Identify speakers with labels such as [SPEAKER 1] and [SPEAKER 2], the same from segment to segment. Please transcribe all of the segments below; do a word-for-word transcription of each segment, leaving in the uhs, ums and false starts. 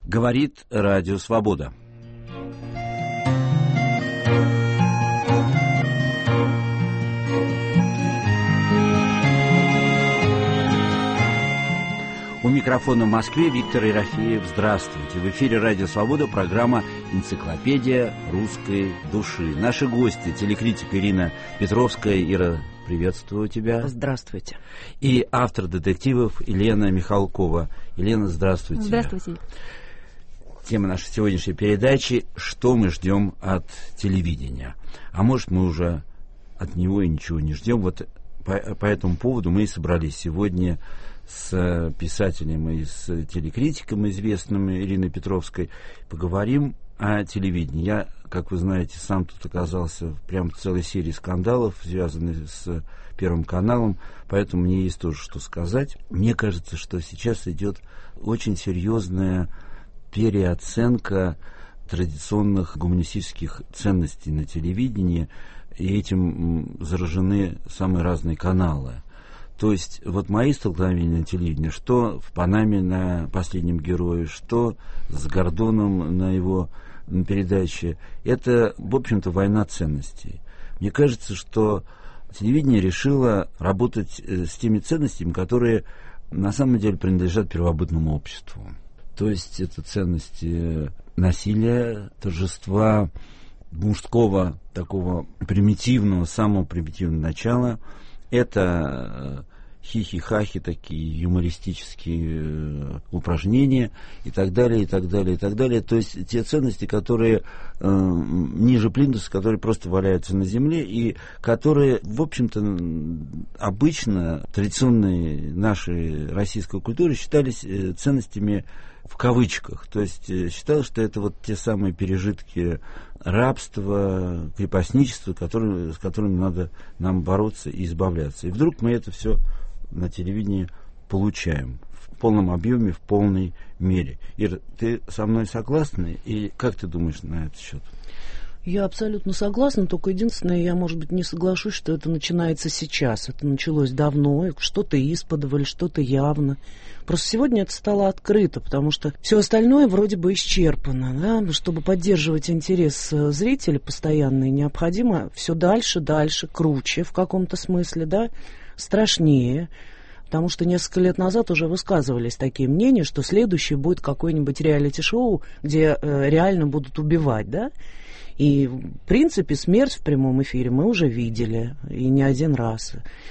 [SPEAKER 1] Говорит Радио Свобода. У микрофона в Москве Виктор Ерофеев. Здравствуйте. В эфире Радио Свобода, программа «Энциклопедия русской души». Наши гости, телекритик Ирина Петровская. Ира, приветствую тебя.
[SPEAKER 2] Здравствуйте.
[SPEAKER 1] И автор детективов Елена Михалкова. Елена, здравствуйте.
[SPEAKER 3] Здравствуйте.
[SPEAKER 1] Тема нашей сегодняшней передачи – что мы ждем от телевидения. А может, мы уже от него и ничего не ждем. Вот по, по этому поводу мы и собрались сегодня с писателем и с телекритиком известным Ириной Петровской. Поговорим о телевидении. Я, как вы знаете, сам тут оказался прям в целой серии скандалов, связанных с Первым каналом, поэтому мне есть тоже что сказать. Мне кажется, что сейчас идет очень серьезная переоценка традиционных гуманистических ценностей на телевидении, и этим заражены самые разные каналы. То есть вот мои столкновения на телевидении, что в «Панаме» на «Последнем герое», что с Гордоном на его передаче, это, в общем-то, война ценностей. Мне кажется, что телевидение решило работать с теми ценностями, которые на самом деле принадлежат первобытному обществу. То есть это ценности насилия, торжества мужского, такого примитивного, самого примитивного начала. Это хихи-хахи, такие юмористические упражнения и так далее, и так далее, и так далее. То есть те ценности, которые э, ниже плинтуса, которые просто валяются на земле и которые, в общем-то, обычно традиционной нашей российской культуры считались э, ценностями в кавычках. То есть э, считалось, что это вот те самые пережитки рабства, крепостничества, которые, с которыми надо нам бороться и избавляться. И вдруг мы это все на телевидении получаем в полном объеме, в полной мере. Ира, ты со мной согласна? И как ты думаешь на этот счет?
[SPEAKER 2] Я абсолютно согласна, только единственное, я, может быть, не соглашусь, что это начинается сейчас. Это началось давно, что-то исподволь, что-то явно. Просто сегодня это стало открыто, потому что все остальное вроде бы исчерпано. Да? Чтобы поддерживать интерес зрителя постоянно, необходимо все дальше, дальше, круче в каком-то смысле, да, страшнее. Потому что несколько лет назад уже высказывались такие мнения, что следующее будет какое-нибудь реалити-шоу, где э, реально будут убивать, да. И, в принципе, смерть в прямом эфире мы уже видели, и не один раз.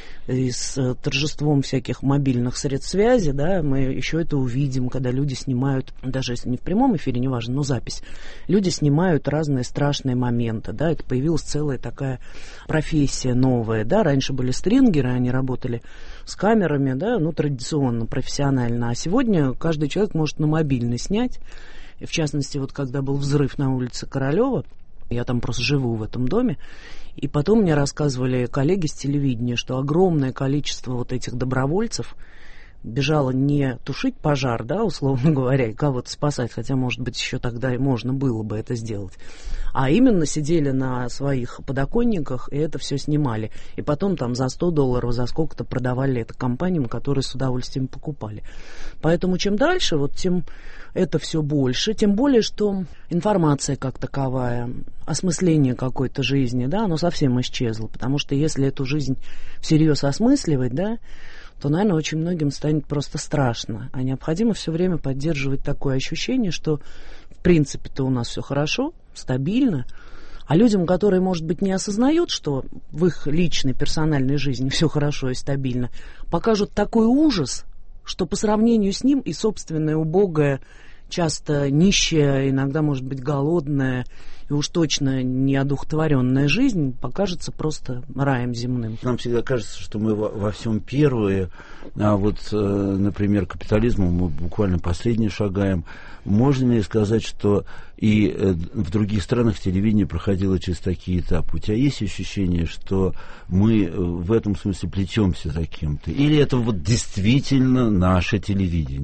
[SPEAKER 2] И с торжеством всяких мобильных средств связи, да, мы еще это увидим, когда люди снимают, даже если не в прямом эфире, неважно, но запись, люди снимают разные страшные моменты, да, это появилась целая такая профессия новая, да, раньше были стрингеры, они работали с камерами, да, ну, традиционно, профессионально, а сегодня каждый человек может на мобильный снять, и в частности, вот когда был взрыв на улице Королева, я там просто живу в этом доме. И потом мне рассказывали коллеги с телевидения, что огромное количество вот этих добровольцев бежало не тушить пожар, да, условно говоря, и кого-то спасать, хотя, может быть, еще тогда и можно было бы это сделать, а именно сидели на своих подоконниках и это все снимали. И потом там за сто долларов, за сколько-то продавали это компаниям, которые с удовольствием покупали. Поэтому чем дальше, вот тем это все больше, тем более, что информация как таковая, осмысление какой-то жизни, да, оно совсем исчезло, потому что если эту жизнь всерьез осмысливать, да, то, наверное, очень многим станет просто страшно. А необходимо все время поддерживать такое ощущение, что, в принципе-то, у нас все хорошо, стабильно, а людям, которые, может быть, не осознают, что в их личной, персональной жизни все хорошо и стабильно, покажут такой ужас, что по сравнению с ним и собственная убогая, часто нищая, иногда, может быть, голодная и уж точно неодухотворенная жизнь покажется просто раем земным.
[SPEAKER 1] Нам всегда кажется, что мы во, во всем первые, а вот, э, например, капитализму мы буквально последние шагаем. Можно ли сказать, что и э, в других странах телевидение проходило через такие этапы? У тебя есть ощущение, что мы в этом смысле плетемся за кем-то? Или это вот действительно наше телевидение?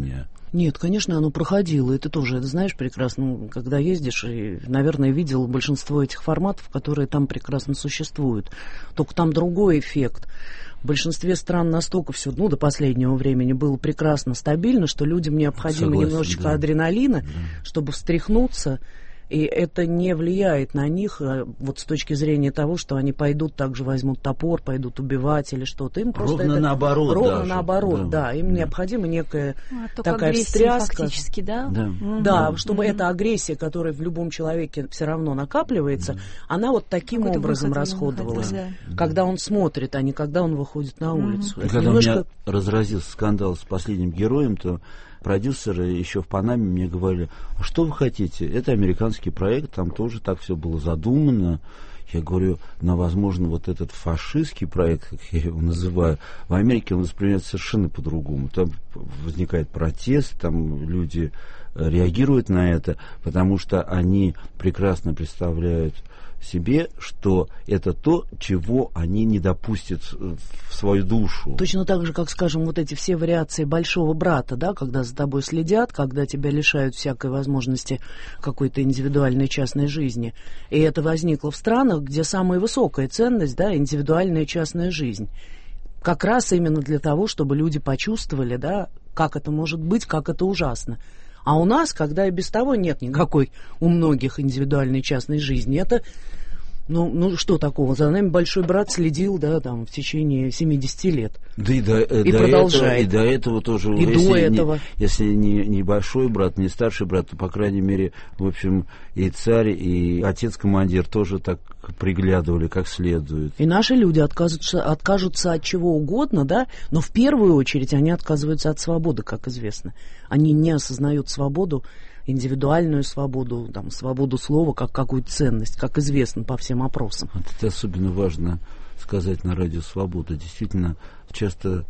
[SPEAKER 2] Нет, конечно, оно проходило. И ты тоже это знаешь прекрасно, когда ездишь, и, наверное, видел большинство этих форматов, которые там прекрасно существуют. Только там другой эффект. В большинстве стран настолько все, ну, до последнего времени было прекрасно стабильно, что людям необходимо
[SPEAKER 1] Согласен,
[SPEAKER 2] немножечко
[SPEAKER 1] да.
[SPEAKER 2] адреналина,
[SPEAKER 1] Да.
[SPEAKER 2] чтобы встряхнуться. И это не влияет на них вот с точки зрения того, что они пойдут, также возьмут топор, пойдут убивать или что-то. Им просто
[SPEAKER 1] Ровно
[SPEAKER 2] это,
[SPEAKER 1] наоборот.
[SPEAKER 2] Ровно
[SPEAKER 1] даже.
[SPEAKER 2] наоборот, да. да. Им
[SPEAKER 1] да.
[SPEAKER 2] необходима некая
[SPEAKER 3] а,
[SPEAKER 2] такая
[SPEAKER 3] агрессия,
[SPEAKER 2] встряска.
[SPEAKER 3] Фактически, да?
[SPEAKER 1] Да,
[SPEAKER 3] Mm-hmm.
[SPEAKER 2] да чтобы
[SPEAKER 3] Mm-hmm.
[SPEAKER 2] эта агрессия, которая в любом человеке все равно накапливается, mm-hmm. она вот таким
[SPEAKER 3] Какой-то
[SPEAKER 2] образом
[SPEAKER 3] выход
[SPEAKER 2] расходовалась.
[SPEAKER 3] Да.
[SPEAKER 2] Когда он смотрит, а не когда он выходит на улицу.
[SPEAKER 1] Mm-hmm. И когда немножко... у меня разразился скандал с последним героем, то продюсеры еще в Панаме мне говорили: а что вы хотите? Это американский проект, там тоже так все было задумано. Я говорю, но, возможно, вот этот фашистский проект, как я его называю, в Америке он воспринимается совершенно по-другому. Там возникает протест, там люди реагируют на это, потому что они прекрасно представляют себе, что это то, чего они не допустят в свою душу.
[SPEAKER 2] Точно так же, как, скажем, вот эти все вариации большого брата, да, когда за тобой следят, когда тебя лишают всякой возможности какой-то индивидуальной частной жизни. И это возникло в странах, где самая высокая ценность, да, индивидуальная частная жизнь. Как раз именно для того, чтобы люди почувствовали, да, как это может быть, как это ужасно. А у нас, когда и без того нет никакой у многих индивидуальной частной жизни, это, ну, ну что такого, за нами большой брат следил, да, там, в течение семидесяти лет.
[SPEAKER 1] Да и, до,
[SPEAKER 2] и
[SPEAKER 1] до
[SPEAKER 2] продолжает.
[SPEAKER 1] Этого, и до этого тоже.
[SPEAKER 2] И
[SPEAKER 1] если
[SPEAKER 2] до
[SPEAKER 1] не,
[SPEAKER 2] этого.
[SPEAKER 1] Если не, не большой брат, не старший брат, то, по крайней мере, в общем, и царь, и отец-командир тоже так приглядывали как следует.
[SPEAKER 2] И наши люди откажутся, откажутся от чего угодно, да, но в первую очередь они отказываются от свободы, как известно. Они не осознают свободу, индивидуальную свободу, там, свободу слова как какую-то ценность, как известно по всем опросам.
[SPEAKER 1] Вот это особенно важно сказать на радио «Свобода». Действительно, часто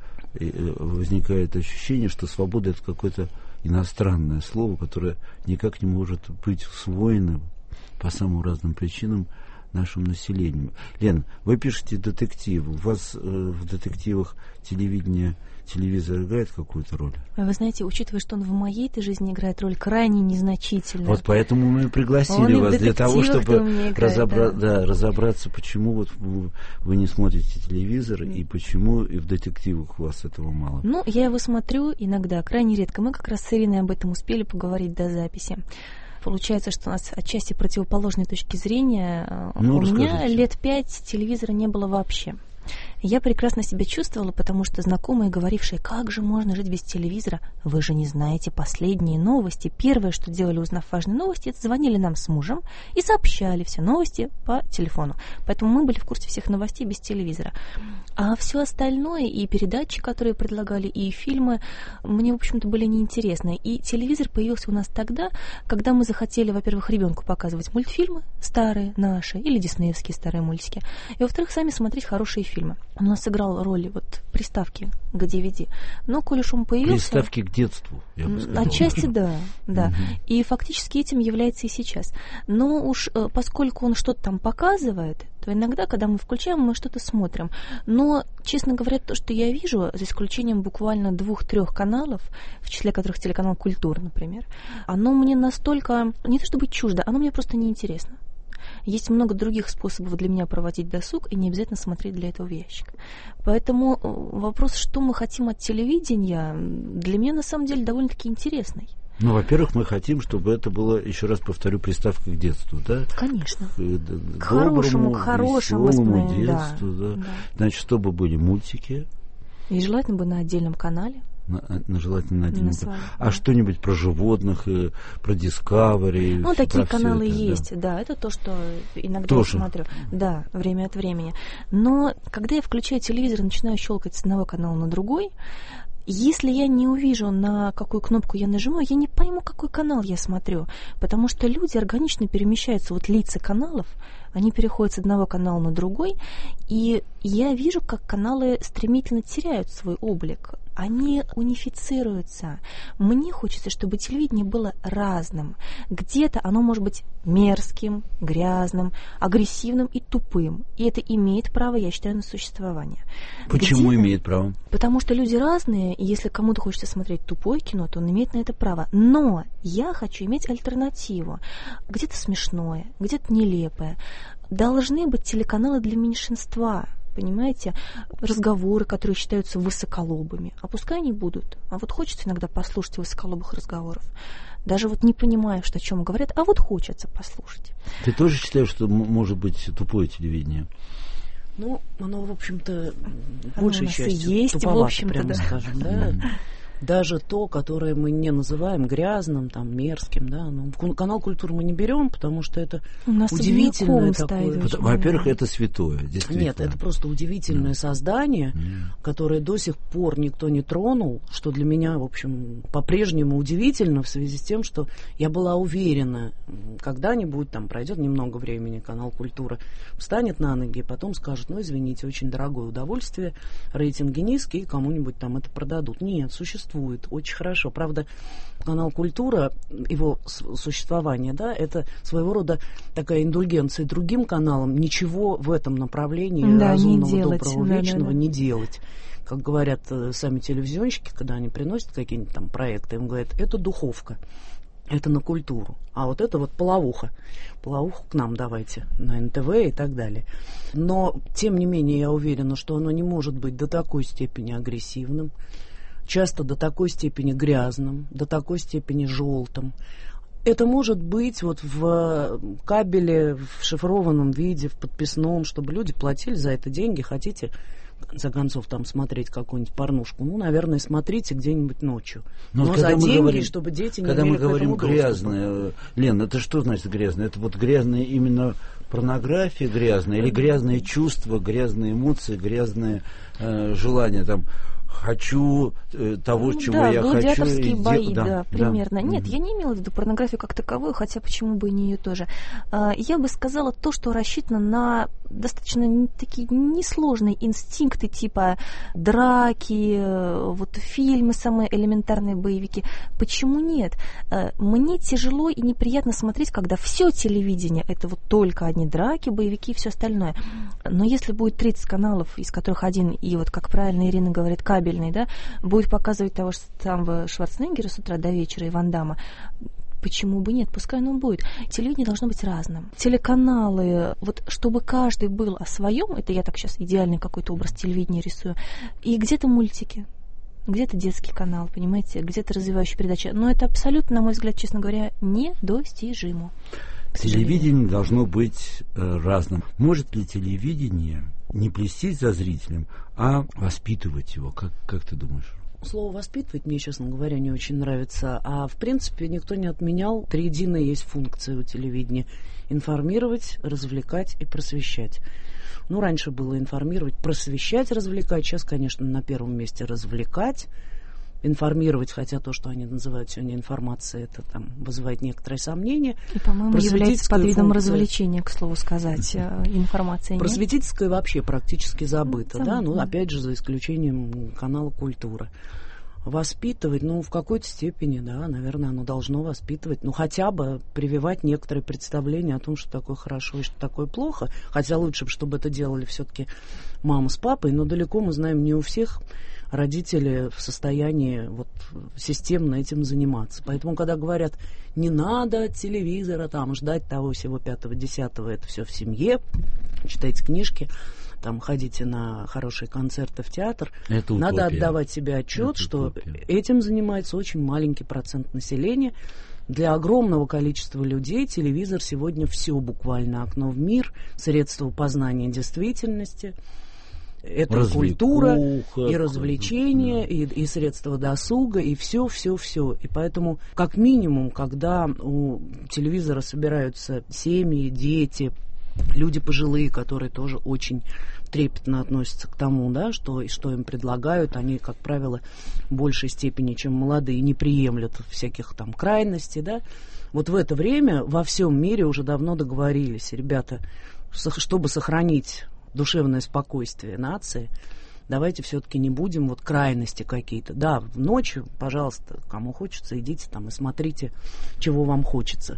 [SPEAKER 1] возникает ощущение, что свобода — это какое-то иностранное слово, которое никак не может быть усвоено по самым разным причинам нашим населением. Лен, вы пишете детективы. У вас э, в детективах телевидение, телевизор играет какую-то роль?
[SPEAKER 3] Вы знаете, учитывая, что он в моей-то жизни играет роль крайне незначительную.
[SPEAKER 1] Вот поэтому мы пригласили
[SPEAKER 3] он
[SPEAKER 1] вас для того, чтобы
[SPEAKER 3] играет,
[SPEAKER 1] разобра-
[SPEAKER 3] да.
[SPEAKER 1] Да, разобраться, почему вот вы, вы не смотрите телевизор и почему и в детективах у вас этого мало.
[SPEAKER 3] Ну, я его смотрю иногда, крайне редко. Мы как раз с Ириной об этом успели поговорить до записи. Получается, что у нас отчасти противоположной точки зрения.
[SPEAKER 1] Ну,
[SPEAKER 3] у
[SPEAKER 1] расскажите.
[SPEAKER 3] меня лет пять телевизора не было вообще. Я прекрасно себя чувствовала, потому что знакомые, говорившие, как же можно жить без телевизора, вы же не знаете последние новости. Первое, что делали, узнав важные новости, это звонили нам с мужем и сообщали все новости по телефону. Поэтому мы были в курсе всех новостей без телевизора. А все остальное, и передачи, которые предлагали, и фильмы, мне, в общем-то, были неинтересны. И телевизор появился у нас тогда, когда мы захотели, во-первых, ребенку показывать мультфильмы старые наши, или диснеевские старые мультики, и, во-вторых, сами смотреть хорошие фильмы. Он у нас сыграл роль вот приставки к ди ви ди. Но, коль уж он появился...
[SPEAKER 1] Приставки к детству, я бы сказал.
[SPEAKER 3] Отчасти да, да.
[SPEAKER 1] Угу.
[SPEAKER 3] И фактически этим является и сейчас. Но уж поскольку он что-то там показывает, то иногда, когда мы включаем, мы что-то смотрим. Но, честно говоря, то, что я вижу, за исключением буквально двух-трех каналов, в числе которых телеканал «Культура», например, оно мне настолько, не то чтобы чуждо, оно мне просто неинтересно. Есть много других способов для меня проводить досуг, и не обязательно смотреть для этого в ящик. Поэтому вопрос, что мы хотим от телевидения, для меня на самом деле довольно-таки интересный.
[SPEAKER 1] Ну, во-первых, мы хотим, чтобы это было, еще раз повторю, приставка к детству, да?
[SPEAKER 3] Конечно.
[SPEAKER 1] К,
[SPEAKER 3] к, к хорошему, к хорошему
[SPEAKER 1] веселому детству,
[SPEAKER 3] да,
[SPEAKER 1] да.
[SPEAKER 3] Да.
[SPEAKER 1] Значит, чтобы были мультики.
[SPEAKER 3] И желательно бы на отдельном канале.
[SPEAKER 1] На, на желательно на отдельном канале. А
[SPEAKER 3] да.
[SPEAKER 1] что-нибудь про животных, про Discovery?
[SPEAKER 3] Ну, такие
[SPEAKER 1] про
[SPEAKER 3] каналы
[SPEAKER 1] это,
[SPEAKER 3] есть, да. да. Это то, что иногда я смотрю. Да, время от времени. Но когда я включаю телевизор и начинаю щелкать с одного канала на другой, если я не увижу, на какую кнопку я нажимаю, я не пойму, какой канал я смотрю. Потому что люди органично перемещаются, вот лица каналов, они переходят с одного канала на другой, и я вижу, как каналы стремительно теряют свой облик. они унифицируются. Мне хочется, чтобы телевидение было разным. Где-то оно может быть мерзким, грязным, агрессивным и тупым. И это имеет право, я считаю, на существование.
[SPEAKER 1] Почему
[SPEAKER 3] Где-то...
[SPEAKER 1] имеет право?
[SPEAKER 3] Потому что люди разные, и если кому-то хочется смотреть тупое кино, то он имеет на это право. Но я хочу иметь альтернативу. Где-то смешное, где-то нелепое. Должны быть телеканалы для меньшинства. Понимаете, разговоры, которые считаются высоколобыми. А пускай они будут. А вот хочется иногда послушать высоколобых разговоров. Даже вот не понимая, что о чем говорят, а вот хочется послушать.
[SPEAKER 1] Ты тоже считаешь, что может быть тупое телевидение?
[SPEAKER 2] Ну, оно, в общем-то,
[SPEAKER 3] оно
[SPEAKER 2] большей частью
[SPEAKER 3] есть,
[SPEAKER 2] туповато,
[SPEAKER 3] в общем-то,
[SPEAKER 2] прямо
[SPEAKER 3] да.
[SPEAKER 2] скажем, да. Даже то, которое мы не называем грязным, там, мерзким, да, ну, канал культуры мы не берем, потому что это удивительное такое.
[SPEAKER 1] Во-первых, это святое, действительно.
[SPEAKER 2] Нет, это просто удивительное mm. создание, mm. которое до сих пор никто не тронул, что для меня, в общем, по-прежнему удивительно в связи с тем, что я была уверена, когда-нибудь, там, пройдет немного времени, канал культура встанет на ноги и потом скажет, ну, извините, очень дорогое удовольствие, рейтинги низкие, кому-нибудь там это продадут. Нет, существует. Очень хорошо. Правда, канал «Культура», его существование, да, это своего рода такая индульгенция другим каналам. Ничего в этом направлении да, разумного, делать, доброго, да, вечного да, да. не делать. Как говорят сами телевизионщики, когда они приносят какие-нибудь там проекты, им говорят, это духовка, это на культуру. А вот это вот половуха. Половуху к нам давайте на эн тэ вэ и так далее. Но, тем не менее, я уверена, что оно не может быть до такой степени агрессивным, часто до такой степени грязным, до такой степени желтым. Это может быть вот в кабеле, в шифрованном виде, в подписном, чтобы люди платили за это деньги. Хотите, в конце концов, там смотреть какую-нибудь порнушку? Ну, наверное, смотрите где-нибудь ночью. Но, Но за деньги, говорим, чтобы дети не
[SPEAKER 1] когда
[SPEAKER 2] имели
[SPEAKER 1] мы говорим
[SPEAKER 2] к этому
[SPEAKER 1] грязное, Лен, это что значит грязное? Это вот грязное именно порнография грязная или грязные чувства, грязные эмоции, грязные э, желания там? Хочу э, того,
[SPEAKER 3] ну,
[SPEAKER 1] чего
[SPEAKER 3] да,
[SPEAKER 1] я хочу.
[SPEAKER 3] гладиаторские бои,
[SPEAKER 1] де...
[SPEAKER 3] да,
[SPEAKER 1] да,
[SPEAKER 3] примерно.
[SPEAKER 1] Да.
[SPEAKER 3] Нет,
[SPEAKER 1] Mm-hmm.
[SPEAKER 3] я не имела в виду порнографию как таковую, хотя почему бы и не ее тоже. Я бы сказала то, что рассчитано на достаточно такие несложные инстинкты типа драки, вот фильмы, самые элементарные боевики. Почему нет? Мне тяжело и неприятно смотреть, когда все телевидение это вот только одни драки, боевики и все остальное. Но если будет тридцать каналов, из которых один, и вот как правильно Ирина говорит, кабельный, да, будет показывать того же самого Шварценеггера с утра до вечера и Ван Дамма, почему бы нет? Пускай оно будет. Телевидение должно быть разным. Телеканалы, вот чтобы каждый был о своем, это я так сейчас идеальный какой-то образ телевидения рисую, и где-то мультики, где-то детский канал, понимаете, где-то развивающая передача. Но это абсолютно, на мой взгляд, честно говоря, недостижимо.
[SPEAKER 1] Телевидение должно быть э, разным. Может ли телевидение не плестись за зрителем, а воспитывать его? Как, как ты думаешь?
[SPEAKER 2] Слово «воспитывать» мне, честно говоря, не очень нравится. А, в принципе, никто не отменял. Триединая есть функция у телевидения. Информировать, развлекать и просвещать. Ну, раньше было информировать, просвещать, развлекать. Сейчас, конечно, на первом месте развлекать. Информировать, хотя то, что они называют сегодня информацией, это там вызывает некоторые сомнения.
[SPEAKER 3] И, по-моему, является под видом
[SPEAKER 2] функция...
[SPEAKER 3] развлечения, к слову сказать, информация.
[SPEAKER 2] Просветительская вообще практически забыта,
[SPEAKER 3] ну,
[SPEAKER 2] да, ну, опять же, за исключением канала «Культура». Воспитывать, ну, в какой-то степени, да, наверное, оно должно воспитывать, ну, хотя бы прививать некоторые представления о том, что такое хорошо и что такое плохо, хотя лучше бы, чтобы это делали все-таки мама с папой, но далеко мы знаем, не у всех родители в состоянии вот системно этим заниматься. Поэтому, когда говорят, не надо от телевизора там ждать того всего пятого, десятого, это все в семье, читайте книжки, там ходите на хорошие концерты в театр, это надо отдавать себе отчет, это что утопия. Этим занимается очень маленький процент населения. Для огромного количества людей телевизор сегодня все буквально окно в мир, средство познания действительности. Это
[SPEAKER 1] Развлекуха,
[SPEAKER 2] культура, и развлечения, да. и, и средства досуга, и все, все, все. И поэтому, как минимум, когда у телевизора собираются семьи, дети, люди пожилые, которые тоже очень трепетно относятся к тому, да, что, что им предлагают, они, как правило, в большей степени, чем молодые, не приемлют всяких там крайностей, да. Вот в это время во всем мире уже давно договорились, ребята, чтобы сохранить душевное спокойствие нации, давайте все-таки не будем вот крайности какие-то. Да, ночью, пожалуйста, кому хочется, идите там и смотрите, чего вам хочется.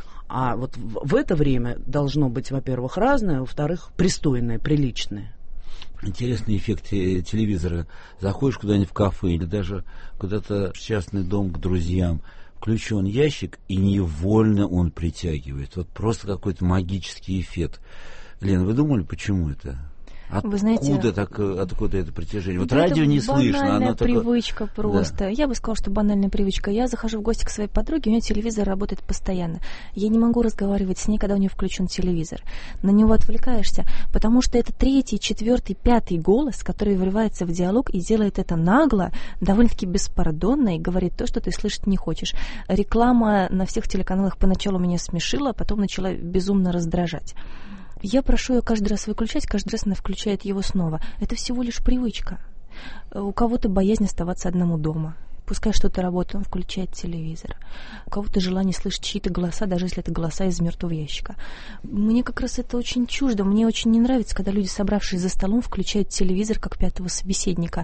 [SPEAKER 2] А вот в, в это время должно быть, во-первых, разное, во-вторых, пристойное, приличное.
[SPEAKER 1] Интересный эффект телевизора. Заходишь куда-нибудь в кафе или даже куда-то в частный дом к друзьям, включен ящик, и невольно он притягивает. Вот просто какой-то магический эффект. Лена, вы думали, почему это? Откуда,
[SPEAKER 3] Вы знаете,
[SPEAKER 1] так, откуда это притяжение? Вот
[SPEAKER 3] да,
[SPEAKER 1] радио не слышно.
[SPEAKER 3] Банальная
[SPEAKER 1] оно
[SPEAKER 3] привычка
[SPEAKER 1] такое...
[SPEAKER 3] просто.
[SPEAKER 1] Да.
[SPEAKER 3] Я бы сказала, что банальная привычка. Я захожу в гости к своей подруге, у нее телевизор работает постоянно. Я не могу разговаривать с ней, когда у нее включен телевизор. На него отвлекаешься, потому что это третий, четвертый, пятый голос, который врывается в диалог и делает это нагло, довольно-таки беспардонно и говорит то, что ты слышать не хочешь. Реклама на всех телеканалах поначалу меня смешила, а потом начала безумно раздражать. Я прошу ее каждый раз выключать, каждый раз она включает его снова. Это всего лишь привычка. У кого-то боязнь оставаться одному дома. Пускай что-то работает, он включает телевизор. У кого-то желание слышать чьи-то голоса, даже если это голоса из мертвого ящика. Мне как раз это очень чуждо. Мне очень не нравится, когда люди, собравшись за столом, включают телевизор как пятого собеседника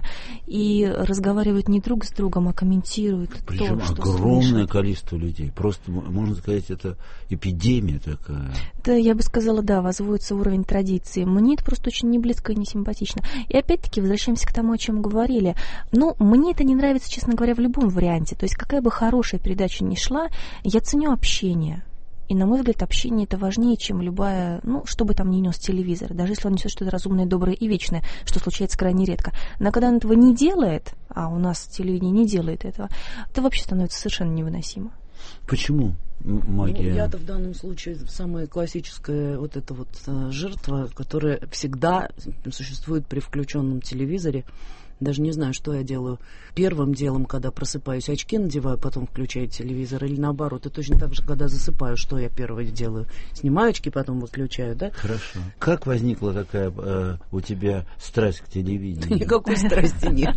[SPEAKER 3] и разговаривают не друг с другом, а комментируют
[SPEAKER 1] Причем
[SPEAKER 3] то, что
[SPEAKER 1] огромное
[SPEAKER 3] слышат.
[SPEAKER 1] Количество людей. Просто, можно сказать, это эпидемия такая.
[SPEAKER 3] Да, я бы сказала, да, возводится уровень традиции. Мне это просто очень не близко и не симпатично. И опять-таки возвращаемся к тому, о чем говорили. Ну, мне это не нравится, честно говоря, в любом варианте. То есть какая бы хорошая передача ни шла, я ценю общение. И, на мой взгляд, общение это важнее, чем любая, ну, что бы там ни нес телевизор. Даже если он несет что-то разумное, доброе и вечное, что случается крайне редко. Но когда он этого не делает, а у нас телевидение не делает этого, это вообще становится совершенно невыносимо.
[SPEAKER 1] Почему магия?
[SPEAKER 2] Ну, я-то в данном случае самая классическая вот эта вот э, жертва, которая всегда существует при включенном телевизоре. Даже не знаю, что я делаю. Первым делом, когда просыпаюсь, очки надеваю, потом включаю телевизор, или наоборот. И точно так же, когда засыпаю, что я первое делаю? Снимаю очки, потом выключаю, да?
[SPEAKER 1] Хорошо. Как возникла такая э, у тебя страсть к телевидению?
[SPEAKER 2] Никакой страсти нет.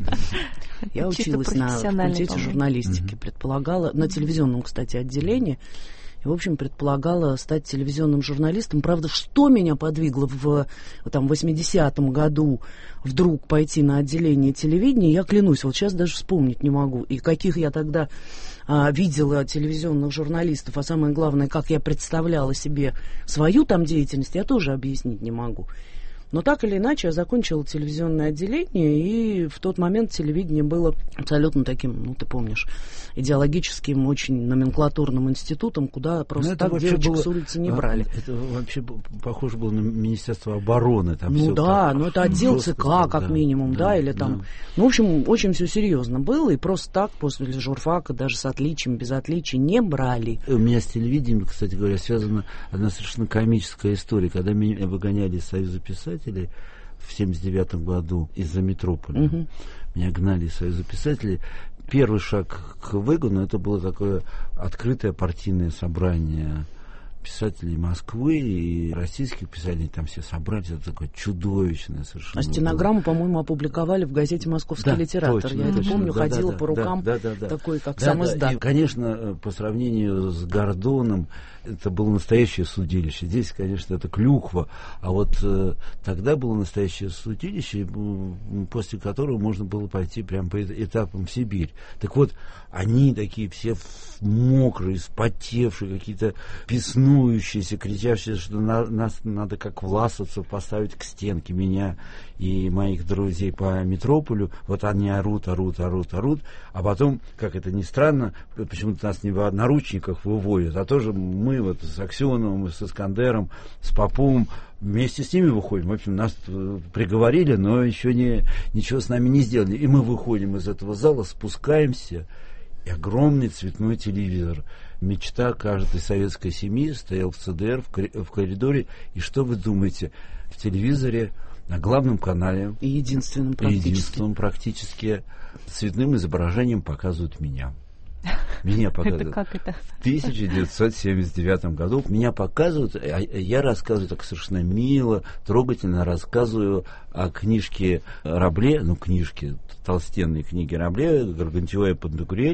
[SPEAKER 2] Я училась на факультете журналистики, предполагала, на телевизионном, кстати, отделении. И, в общем, предполагала стать телевизионным журналистом. Правда, что меня подвигло в там, восьмидесятом году вдруг пойти на отделение телевидения, я клянусь, вот сейчас даже вспомнить не могу. И каких я тогда а, видела телевизионных журналистов, а самое главное, как я представляла себе свою там деятельность, я тоже объяснить не могу. Но так или иначе я закончила телевизионное отделение, и в тот момент телевидение было абсолютно таким, ну ты помнишь, идеологическим, очень номенклатурным институтом, куда просто так девочек было, с улицы не брали.
[SPEAKER 1] Это вообще похоже было на Министерство обороны. Там
[SPEAKER 2] ну да,
[SPEAKER 1] так,
[SPEAKER 2] ну это отдел ЦК, как да, минимум, да, да, или там... Да. Ну, в общем, очень все серьезно было, и просто так после журфака даже с отличием, без отличий не брали.
[SPEAKER 1] У меня с телевидением, кстати говоря, связана одна совершенно комическая история. Когда меня выгоняли из Союза писателей в семьдесят девятом году из-за метрополя, угу. меня гнали из Союза писателей. Первый шаг к выгону это было такое открытое партийное собрание писателей Москвы и российских писателей, там все собрались, это такое чудовищное совершенно.
[SPEAKER 2] А стенограмму, было. По-моему, опубликовали в газете «Московский да, литератор».
[SPEAKER 1] Точно,
[SPEAKER 2] Я
[SPEAKER 1] точно,
[SPEAKER 2] это помню,
[SPEAKER 1] да,
[SPEAKER 2] ходила
[SPEAKER 1] да,
[SPEAKER 2] по рукам,
[SPEAKER 1] да, да, да,
[SPEAKER 2] такой, как
[SPEAKER 1] да,
[SPEAKER 2] сам
[SPEAKER 1] да,
[SPEAKER 2] издат.
[SPEAKER 1] И, конечно, по сравнению с Гордоном, это было настоящее судилище. Здесь, конечно, это клюква. А вот э, тогда было настоящее судилище, после которого можно было пойти прямо по этапам в Сибирь. Так вот, они такие все мокрые, спотевшие, какие-то беснующиеся, кричавшие, что на, нас надо как власовцев поставить к стенке, меня и моих друзей по метрополю. Вот они орут, орут, орут, орут. А потом, как это ни странно, почему-то нас не в наручниках выводят, а тоже мы вот с Аксеновым, с Искандером, с Поповым вместе с ними выходим. В общем, нас приговорили, но еще не, ничего с нами не сделали. И мы выходим из этого зала, спускаемся, и огромный цветной телевизор. Мечта каждой советской семьи стоял в ЦДР, в коридоре. И что вы думаете? В телевизоре на главном канале,
[SPEAKER 2] и единственным практически,
[SPEAKER 1] единственным практически цветным изображением показывают меня. Меня показывают.
[SPEAKER 3] Это как это?
[SPEAKER 1] В тысяча девятьсот семьдесят девятом году меня показывают, а я рассказываю так совершенно мило, трогательно рассказываю о книжке Рабле, ну, книжке, толстенной книги Рабле, «Гаргантюа и Пантагрюэль»,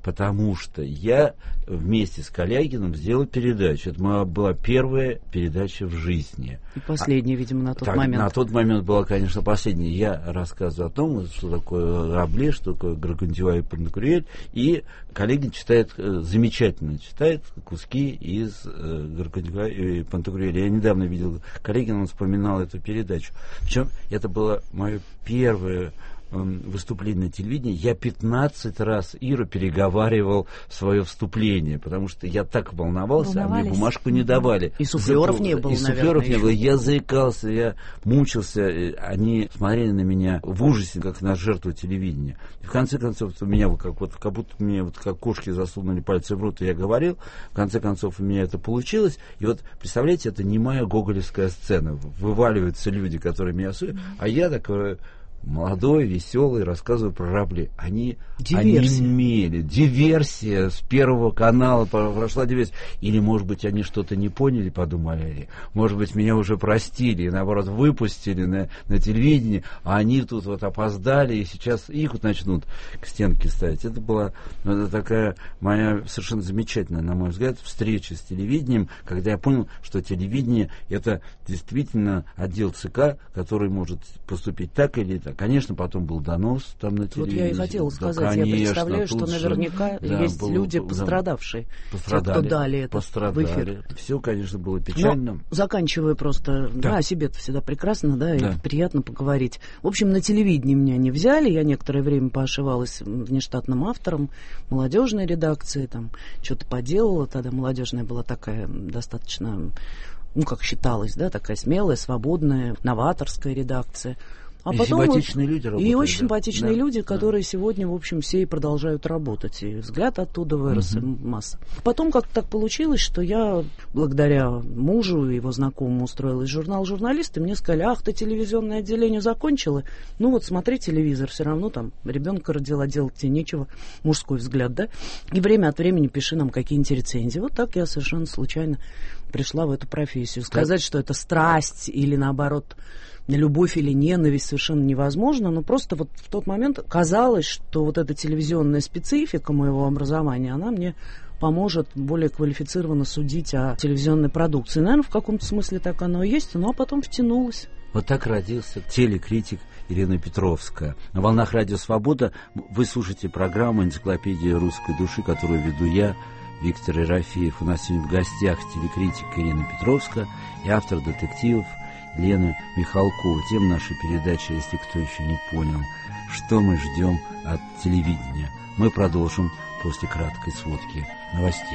[SPEAKER 1] потому что я вместе с Калягиным сделал передачу. Это моя была первая передача в жизни.
[SPEAKER 2] И последняя, а, видимо, на тот
[SPEAKER 1] так,
[SPEAKER 2] момент.
[SPEAKER 1] На тот момент была, конечно, последняя. Я рассказываю о том, что такое Рабле, что такое Гаргантюа и Пантагрюэль, и Калягин читает, замечательно читает куски из э, Гаргантюа и Пантагрюэля. Я недавно видел Калягина, он вспоминал эту передачу. Причем это было мое первое выступление на телевидении. Я пятнадцать раз Иру переговаривал свое вступление, потому что я так волновался, а мне бумажку не давали.
[SPEAKER 2] И суфлеров не было,
[SPEAKER 1] И суфлеров не было. Я заикался, я мучился. Они смотрели на меня в ужасе, как на жертву телевидения. И в конце концов, у меня как, вот, как будто мне вот, как кошки засунули пальцы в рот, и я говорил. В конце концов, у меня это получилось. И вот, представляете, это немая гоголевская сцена. Вываливаются люди, которые меня суют, а я такой молодой, веселый, рассказываю про Рабле. Они онемели. Диверсия с Первого канала прошла диверсия. Или, может быть, они что-то не поняли, подумали. Может быть, меня уже простили и, наоборот, выпустили на, на телевидении, а они тут вот опоздали, и сейчас их вот начнут к стенке ставить. Это была это такая моя совершенно замечательная, на мой взгляд, встреча с телевидением, когда я понял, что телевидение — это действительно отдел ЦК, который может поступить так или так. Конечно, потом был донос там на телевидении.
[SPEAKER 2] Вот я и хотела сказать, да, конечно, я представляю, что наверняка же, есть да, люди, пострадавшие,
[SPEAKER 1] пострадали,
[SPEAKER 2] те, кто дали это
[SPEAKER 1] пострадали.
[SPEAKER 2] в эфир.
[SPEAKER 1] Все, конечно, было печально.
[SPEAKER 2] Но, заканчивая просто, да, да о себе это всегда прекрасно, да, да, и приятно поговорить. В общем, на телевидении меня не взяли, я некоторое время поошивалась внештатным автором молодежной редакции, там, что-то поделала, тогда молодежная была такая достаточно, ну, как считалось, да, такая смелая, свободная, новаторская редакция. А
[SPEAKER 1] и
[SPEAKER 2] потом
[SPEAKER 1] симпатичные
[SPEAKER 2] вот,
[SPEAKER 1] люди работают. И
[SPEAKER 2] очень
[SPEAKER 1] да.
[SPEAKER 2] симпатичные
[SPEAKER 1] да.
[SPEAKER 2] люди, которые да. сегодня, в общем, все и продолжают работать. И взгляд оттуда вырос, угу. и масса. Потом как-то так получилось, что я, благодаря мужу и его знакомому, устроилась в журнал «Журналист», и мне сказали: ах, ты телевизионное отделение закончила? Ну вот смотри телевизор, все равно там ребенка родила, делать тебе нечего. Мужской взгляд, да? И время от времени пиши нам какие-нибудь рецензии. Вот так я совершенно случайно пришла в эту профессию. Сказать, да. что это страсть или, наоборот, любовь или ненависть, совершенно невозможно, но просто вот в тот момент казалось, что вот эта телевизионная специфика моего образования, она мне поможет более квалифицированно судить о телевизионной продукции. Наверное, в каком-то смысле так оно и есть, но потом втянулось.
[SPEAKER 1] Вот так родился телекритик Ирина Петровская. На волнах Радио Свобода вы слушаете программу «Энциклопедия русской души», которую веду я, Виктор Ерофеев. У нас сегодня в гостях телекритик Ирина Петровская и автор детективов Лена Михалкова. Тема нашей передачи, если кто еще не понял, что мы ждем от телевидения. Мы продолжим после краткой сводки новостей.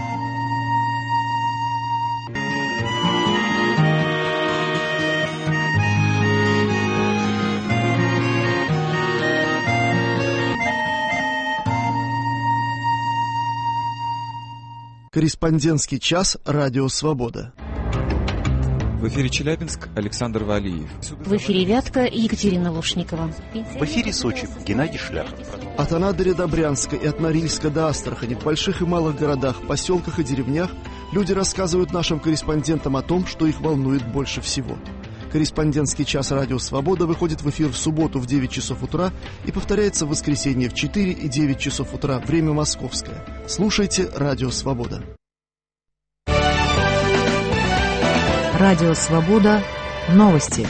[SPEAKER 4] Корреспондентский час «Радио Свобода».
[SPEAKER 5] В эфире Челябинск, Александр Валиев.
[SPEAKER 6] В эфире Вятка, Екатерина Лушникова.
[SPEAKER 7] В эфире Сочи, Геннадий Шлях.
[SPEAKER 4] От Анадыря до Брянска и от Норильска до Астрахани, в больших и малых городах, поселках и деревнях люди рассказывают нашим корреспондентам о том, что их волнует больше всего. Корреспондентский час «Радио Свобода» выходит в эфир в субботу в девять часов утра и повторяется в воскресенье в четыре и девять часов утра, время московское. Слушайте «Радио Свобода».
[SPEAKER 6] Радио Свобода. Новости.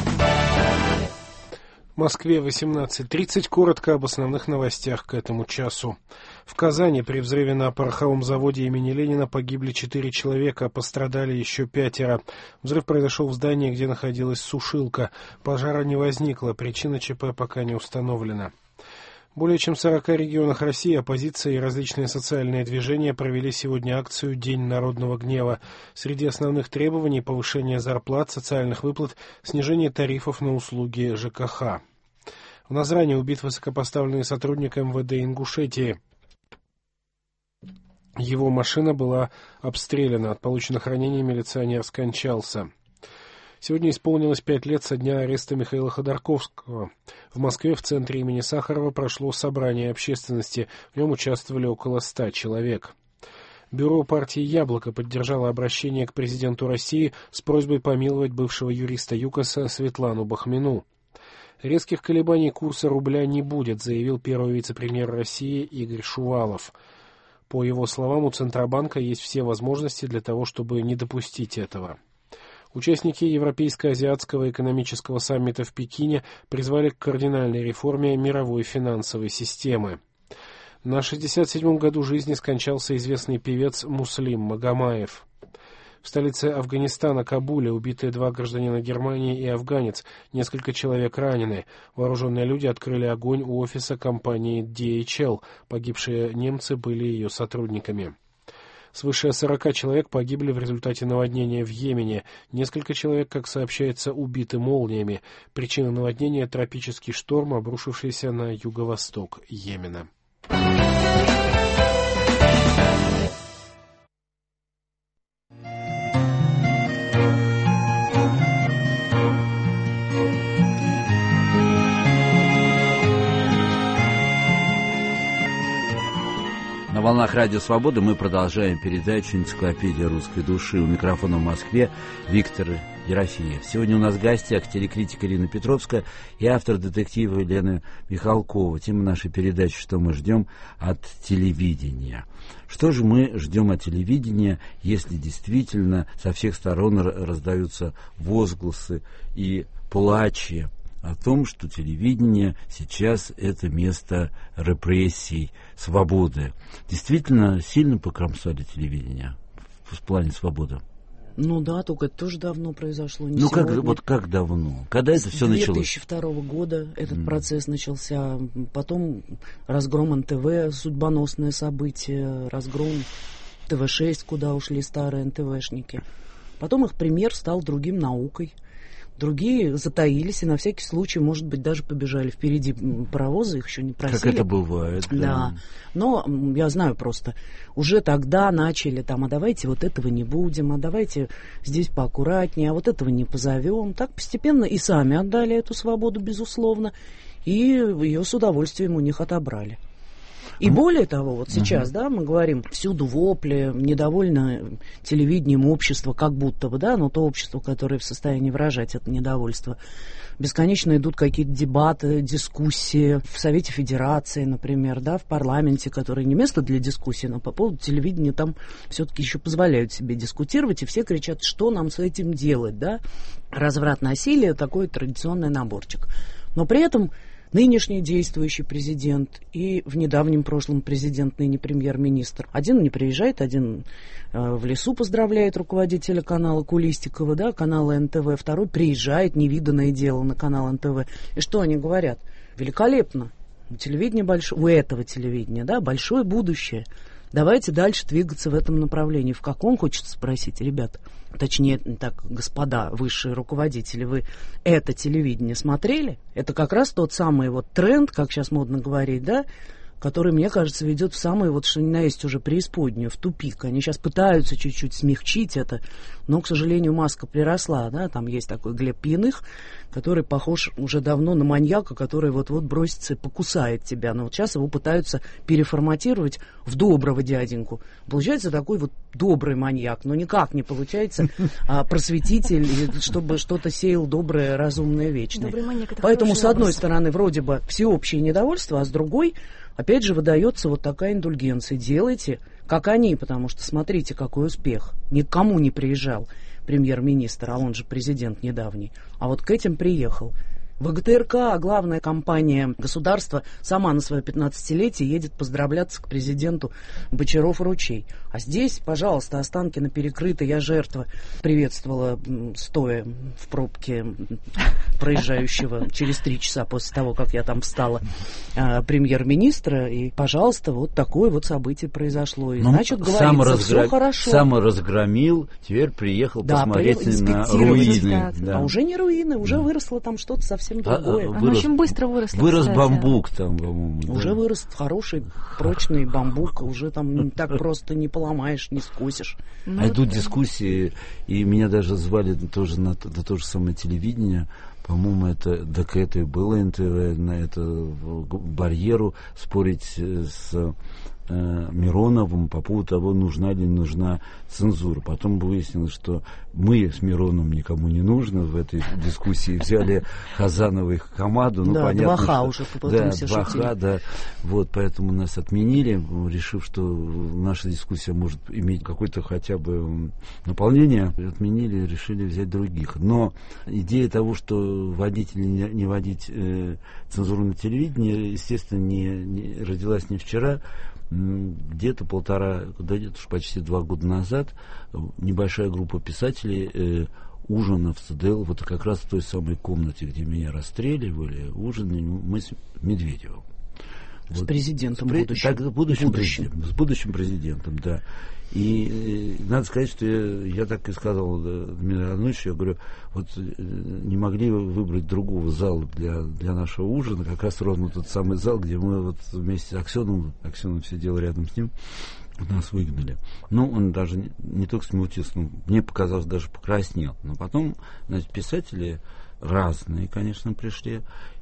[SPEAKER 8] В Москве восемнадцать тридцать. Коротко об основных новостях к этому часу. В Казани при взрыве на пороховом заводе имени Ленина погибли четыре человека, пострадали еще пятеро. Взрыв произошел в здании, где находилась сушилка. Пожара не возникло, причина ЧП пока не установлена. Более чем в сорока регионах России оппозиция и различные социальные движения провели сегодня акцию «День народного гнева». Среди основных требований — повышение зарплат, социальных выплат, снижение тарифов на услуги ЖКХ. В Назране убит высокопоставленный сотрудник эм вэ дэ Ингушетии. Его машина была обстреляна. От полученных ранений милиционер скончался. Сегодня исполнилось пять лет со дня ареста Михаила Ходорковского. В Москве в центре имени Сахарова прошло собрание общественности. В нем участвовали около ста человек. Бюро партии «Яблоко» поддержало обращение к президенту России с просьбой помиловать бывшего юриста ЮКОСа Светлану Бахмину. Резких колебаний курса рубля не будет, заявил первый вице-премьер России Игорь Шувалов. По его словам, у Центробанка есть все возможности для того, чтобы не допустить этого. Участники Европейско-азиатского экономического саммита в Пекине призвали к кардинальной реформе мировой финансовой системы. На шестьдесят седьмом году жизни скончался известный певец Муслим Магомаев. В столице Афганистана, Кабуле, убиты два гражданина Германии и афганец, несколько человек ранены. Вооруженные люди открыли огонь у офиса компании ди эйч эл. Погибшие немцы были ее сотрудниками. Свыше сорока человек погибли в результате наводнения в Йемене. Несколько человек, как сообщается, убиты молниями. Причина наводнения — тропический шторм, обрушившийся на юго-восток Йемена.
[SPEAKER 1] На волнах Радио Свобода мы продолжаем передачу «Энциклопедия русской души». У микрофона в Москве Виктор Ерофеев. Сегодня у нас в гостях телекритик Ирина Петровская и автор детектива Елена Михалкова. Тема нашей передачи «Что мы ждем от телевидения». Что же мы ждем от телевидения, если действительно со всех сторон раздаются возгласы и плачи о том, что телевидение сейчас это место репрессий, свободы. Действительно сильно покромсали телевидение в плане свободы?
[SPEAKER 2] Ну да, только это тоже давно произошло. Не
[SPEAKER 1] ну как,
[SPEAKER 2] сегодня.
[SPEAKER 1] вот как давно? Когда это все началось?
[SPEAKER 2] С две тысячи второго года этот mm. процесс начался. Потом разгром эн тэ вэ, судьбоносное событие, разгром тэ вэ шесть, куда ушли старые эн тэ вэ-шники. Потом их пример стал другим наукой. Другие затаились и на всякий случай, может быть, даже побежали впереди паровоза, их еще не просили.
[SPEAKER 1] Как это бывает. Да.
[SPEAKER 2] да. Но я знаю просто, уже тогда начали там, а давайте вот этого не будем, а давайте здесь поаккуратнее, а вот этого не позовем. Так постепенно и сами отдали эту свободу, безусловно, и ее с удовольствием у них отобрали. И более того, вот сейчас, uh-huh. да, мы говорим, всюду вопли, недовольно телевидением общество, как будто бы, да, но то общество, которое в состоянии выражать это недовольство. Бесконечно идут какие-то дебаты, дискуссии в Совете Федерации, например, да, в парламенте, который не место для дискуссии, но по поводу телевидения там все-таки еще позволяют себе дискутировать, и все кричат, что нам с этим делать, да. Разврат, насилие, такой традиционный наборчик. Но при этом нынешний действующий президент и в недавнем прошлом президент, ныне премьер-министр. Один не приезжает, один э, в лесу поздравляет руководителя канала Кулистикова, да, канала эн тэ вэ. Второй приезжает, невиданное дело, на канал эн тэ вэ. И что они говорят? Великолепно. У телевидения большое, у этого телевидения, да, большое будущее. Давайте дальше двигаться в этом направлении. В каком, хочется спросить, ребята? Точнее, так, господа высшие руководители, вы это телевидение смотрели? Это как раз тот самый вот тренд, как сейчас модно говорить, да, который, мне кажется, ведет в самую, вот что ни на есть уже преисподнюю, в тупик. Они сейчас пытаются чуть-чуть смягчить это, но, к сожалению, маска приросла, да, там есть такой Глеб Пьяных, который похож уже давно на маньяка, который вот-вот бросится и покусает тебя. Но вот сейчас его пытаются переформатировать в доброго дяденьку. Получается такой вот добрый маньяк, но никак не получается а, просветитель, чтобы что-то сеял доброе, разумное, вечное.
[SPEAKER 3] Добрый маньяк — это
[SPEAKER 2] Поэтому, с одной
[SPEAKER 3] образ.
[SPEAKER 2] стороны, вроде бы всеобщее недовольство, а с другой, опять же, выдается вот такая индульгенция. Делайте, как они, потому что смотрите, какой успех. Никому не приезжал премьер-министр, а он же президент недавний, а вот к этим приехал. вэ гэ тэ эр ка, главная компания государства, сама на свое пятнадцатилетие едет поздравляться к президенту Бочаров и Ручей. А здесь, пожалуйста, Останкино перекрыто, я жертва. Приветствовала, стоя в пробке проезжающего через три часа после того, как я там встала, премьер-министра. И, пожалуйста, вот такое вот событие произошло. И, ну, значит, говорится, разгра... все хорошо.
[SPEAKER 1] Саморазгромил, теперь приехал да, посмотреть
[SPEAKER 2] приехал
[SPEAKER 1] на руины.
[SPEAKER 2] Да. А уже не руины, уже да. выросло там что-то совсем другое.
[SPEAKER 3] А, а, вырос, очень быстро выросло.
[SPEAKER 1] Вырос
[SPEAKER 3] кстати.
[SPEAKER 1] бамбук там, по-моему.
[SPEAKER 2] Уже да. вырос хороший, прочный бамбук. Уже там так просто не поломаешь, не скосишь.
[SPEAKER 1] Ну, а идут дискуссии, и меня даже звали тоже на, на то же самое телевидение. По-моему, это так это и было эн тэ вэ, на это барьеру спорить с э, Мироновым по поводу того, нужна ли нужна цензура. Потом выяснилось, что мы с Мироновым никому не нужны в этой дискуссии. Взяли Хазанова и Хамаду. Ну,
[SPEAKER 2] да,
[SPEAKER 1] понятно,
[SPEAKER 2] два ха
[SPEAKER 1] что,
[SPEAKER 2] уже потом
[SPEAKER 1] да,
[SPEAKER 2] все
[SPEAKER 1] два
[SPEAKER 2] шутили.
[SPEAKER 1] ха, да. Вот, поэтому нас отменили, решив, что наша дискуссия может иметь какое-то хотя бы наполнение. Отменили, решили взять других. Но идея того, что вводить или не, не вводить э, цензуру на телевидении, естественно, не, не родилась не вчера. Где-то полтора, да, где-то уж почти два года назад небольшая группа писателей э, ужина в ЦДЛ, вот как раз в той самой комнате, где меня расстреливали, ужинали мы с Медведевым.
[SPEAKER 2] С
[SPEAKER 1] Вот.
[SPEAKER 2] президентом
[SPEAKER 1] с,
[SPEAKER 2] будущим.
[SPEAKER 1] Так, будущим,
[SPEAKER 2] будущим.
[SPEAKER 1] Президентом, с будущим президентом, да. И э, надо сказать, что я, я так и сказал Дмитрию Ивановичу, я говорю, вот э, не могли вы выбрать другого зала для, для нашего ужина, как раз ровно тот самый зал, где мы вот вместе с Аксеновым, Аксенов сидел рядом с ним, нас выгнали. Ну, он даже не, не только смутился, но мне показалось, даже покраснел. Но потом, значит, писатели разные, конечно, пришли,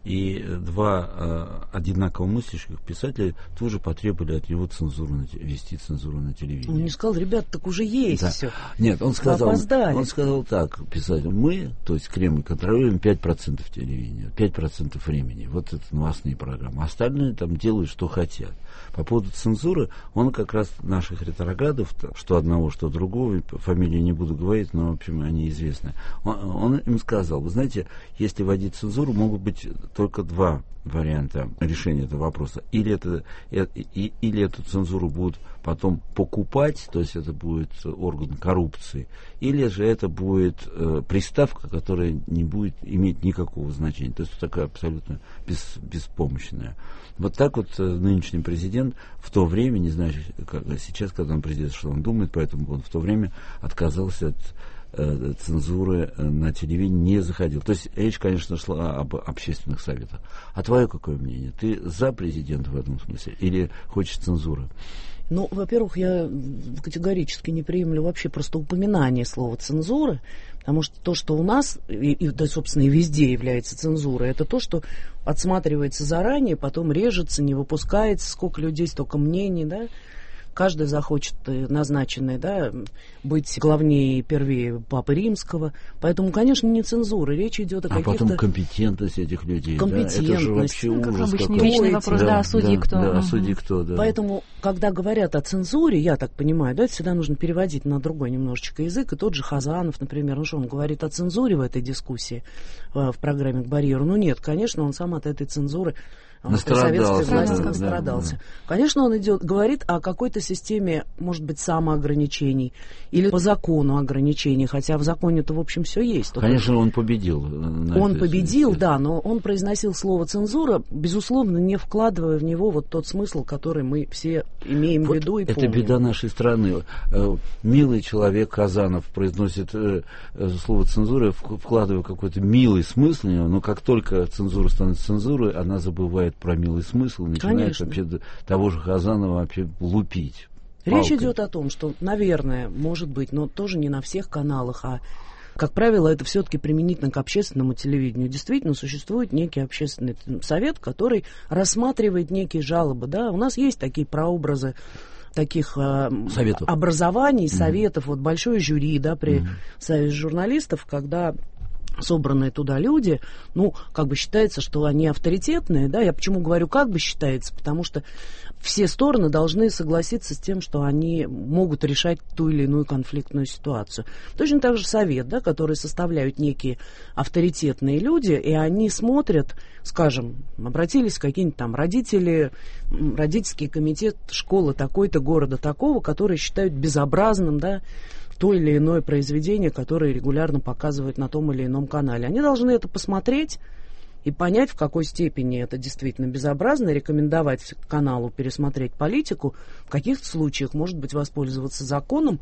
[SPEAKER 1] и два э, одинаково мыслящих писателя тоже потребовали от него цензуру на, вести цензуру на телевидении.
[SPEAKER 2] Он не сказал, ребят, так уже есть
[SPEAKER 1] да.
[SPEAKER 2] все.
[SPEAKER 1] Нет, он сказал,
[SPEAKER 2] опоздали.
[SPEAKER 1] он сказал так, писатель, мы, то есть Кремль, контролируем пять процентов телевидения, пять процентов времени, вот это новостные программы. Остальные там делают, что хотят. По поводу цензуры, он как раз наших ретроградов, что одного, что другого, фамилии не буду говорить, но, в общем, они известны. Он, он им сказал, вы знаете, если вводить цензуру, могут быть только два варианта решения этого вопроса. Или, это, и, или эту цензуру будут потом покупать, то есть это будет орган коррупции, или же это будет э, приставка, которая не будет иметь никакого значения. То есть такая абсолютно бес, беспомощная. Вот так вот э, нынешний президент в то время, не знаю, как, сейчас, когда он президент, что он думает, поэтому он в то время отказался от э, цензуры на телевидении, не заходил. То есть речь, конечно, шла об общественных советах. А твое какое мнение? Ты за президента в этом смысле или хочешь цензуры?
[SPEAKER 2] Ну, во-первых, я категорически не приемлю вообще просто упоминание слова цензуры, потому что то, что у нас, и, и, да, собственно, и везде является цензурой, это то, что отсматривается заранее, потом режется, не выпускается, сколько людей, столько мнений, да. Каждый захочет назначенный, да, быть главнее и первее Папы Римского. Поэтому, конечно, не цензура. Речь идет о
[SPEAKER 1] а
[SPEAKER 2] каких-то...
[SPEAKER 1] А потом компетентность этих людей.
[SPEAKER 2] Компетентность.
[SPEAKER 1] Да? Это же вообще
[SPEAKER 3] ну, как
[SPEAKER 1] ужас.
[SPEAKER 3] обычно,
[SPEAKER 1] какой.
[SPEAKER 3] личный вопрос, да,
[SPEAKER 1] да,
[SPEAKER 3] а судьи
[SPEAKER 1] да,
[SPEAKER 3] кто.
[SPEAKER 1] Да,
[SPEAKER 3] угу.
[SPEAKER 1] а судьи кто, да.
[SPEAKER 2] Поэтому, когда говорят о цензуре, я так понимаю, да, это всегда нужно переводить на другой немножечко язык. И тот же Хазанов, например, ну что, он говорит о цензуре в этой дискуссии в программе «К барьеру». Ну нет, конечно, он сам от этой цензуры при советской власти
[SPEAKER 1] да,
[SPEAKER 2] настрадался.
[SPEAKER 1] Да, да.
[SPEAKER 2] Конечно, он идет, говорит о какой-то системе, может быть, самоограничений или по закону ограничений, хотя в законе-то, в общем, все есть. Только
[SPEAKER 1] конечно, он победил.
[SPEAKER 2] Он победил, да, но он произносил слово «цензура», безусловно, не вкладывая в него вот тот смысл, который мы все имеем
[SPEAKER 1] вот
[SPEAKER 2] в виду и
[SPEAKER 1] это
[SPEAKER 2] помним.
[SPEAKER 1] Это беда нашей страны. Милый человек Казанов произносит слово «цензура», вкладывая какой-то милый смысл в него, но как только цензура становится цензурой, она забывает про милый смысл, начинает Конечно. вообще того же Хазанова вообще лупить.
[SPEAKER 2] Речь
[SPEAKER 1] палкой.
[SPEAKER 2] идет о том, что, наверное, может быть, но тоже не на всех каналах, а, как правило, это все-таки применительно к общественному телевидению. Действительно, существует некий общественный совет, который рассматривает некие жалобы. Да? У нас есть такие прообразы таких э, образований, советов, mm-hmm. вот большое жюри, да, при mm-hmm. Союзе журналистов, когда собранные туда люди, ну, как бы считается, что они авторитетные, да, я почему говорю, как бы считается, потому что все стороны должны согласиться с тем, что они могут решать ту или иную конфликтную ситуацию. Точно так же совет, да, который составляют некие авторитетные люди, и они смотрят, скажем, обратились какие-нибудь там родители, родительский комитет школы такой-то, города такого, которые считают безобразным, да, то или иное произведение, которое регулярно показывают на том или ином канале. Они должны это посмотреть и понять, в какой степени это действительно безобразно, рекомендовать каналу пересмотреть политику, в каких случаях, может быть, воспользоваться законом.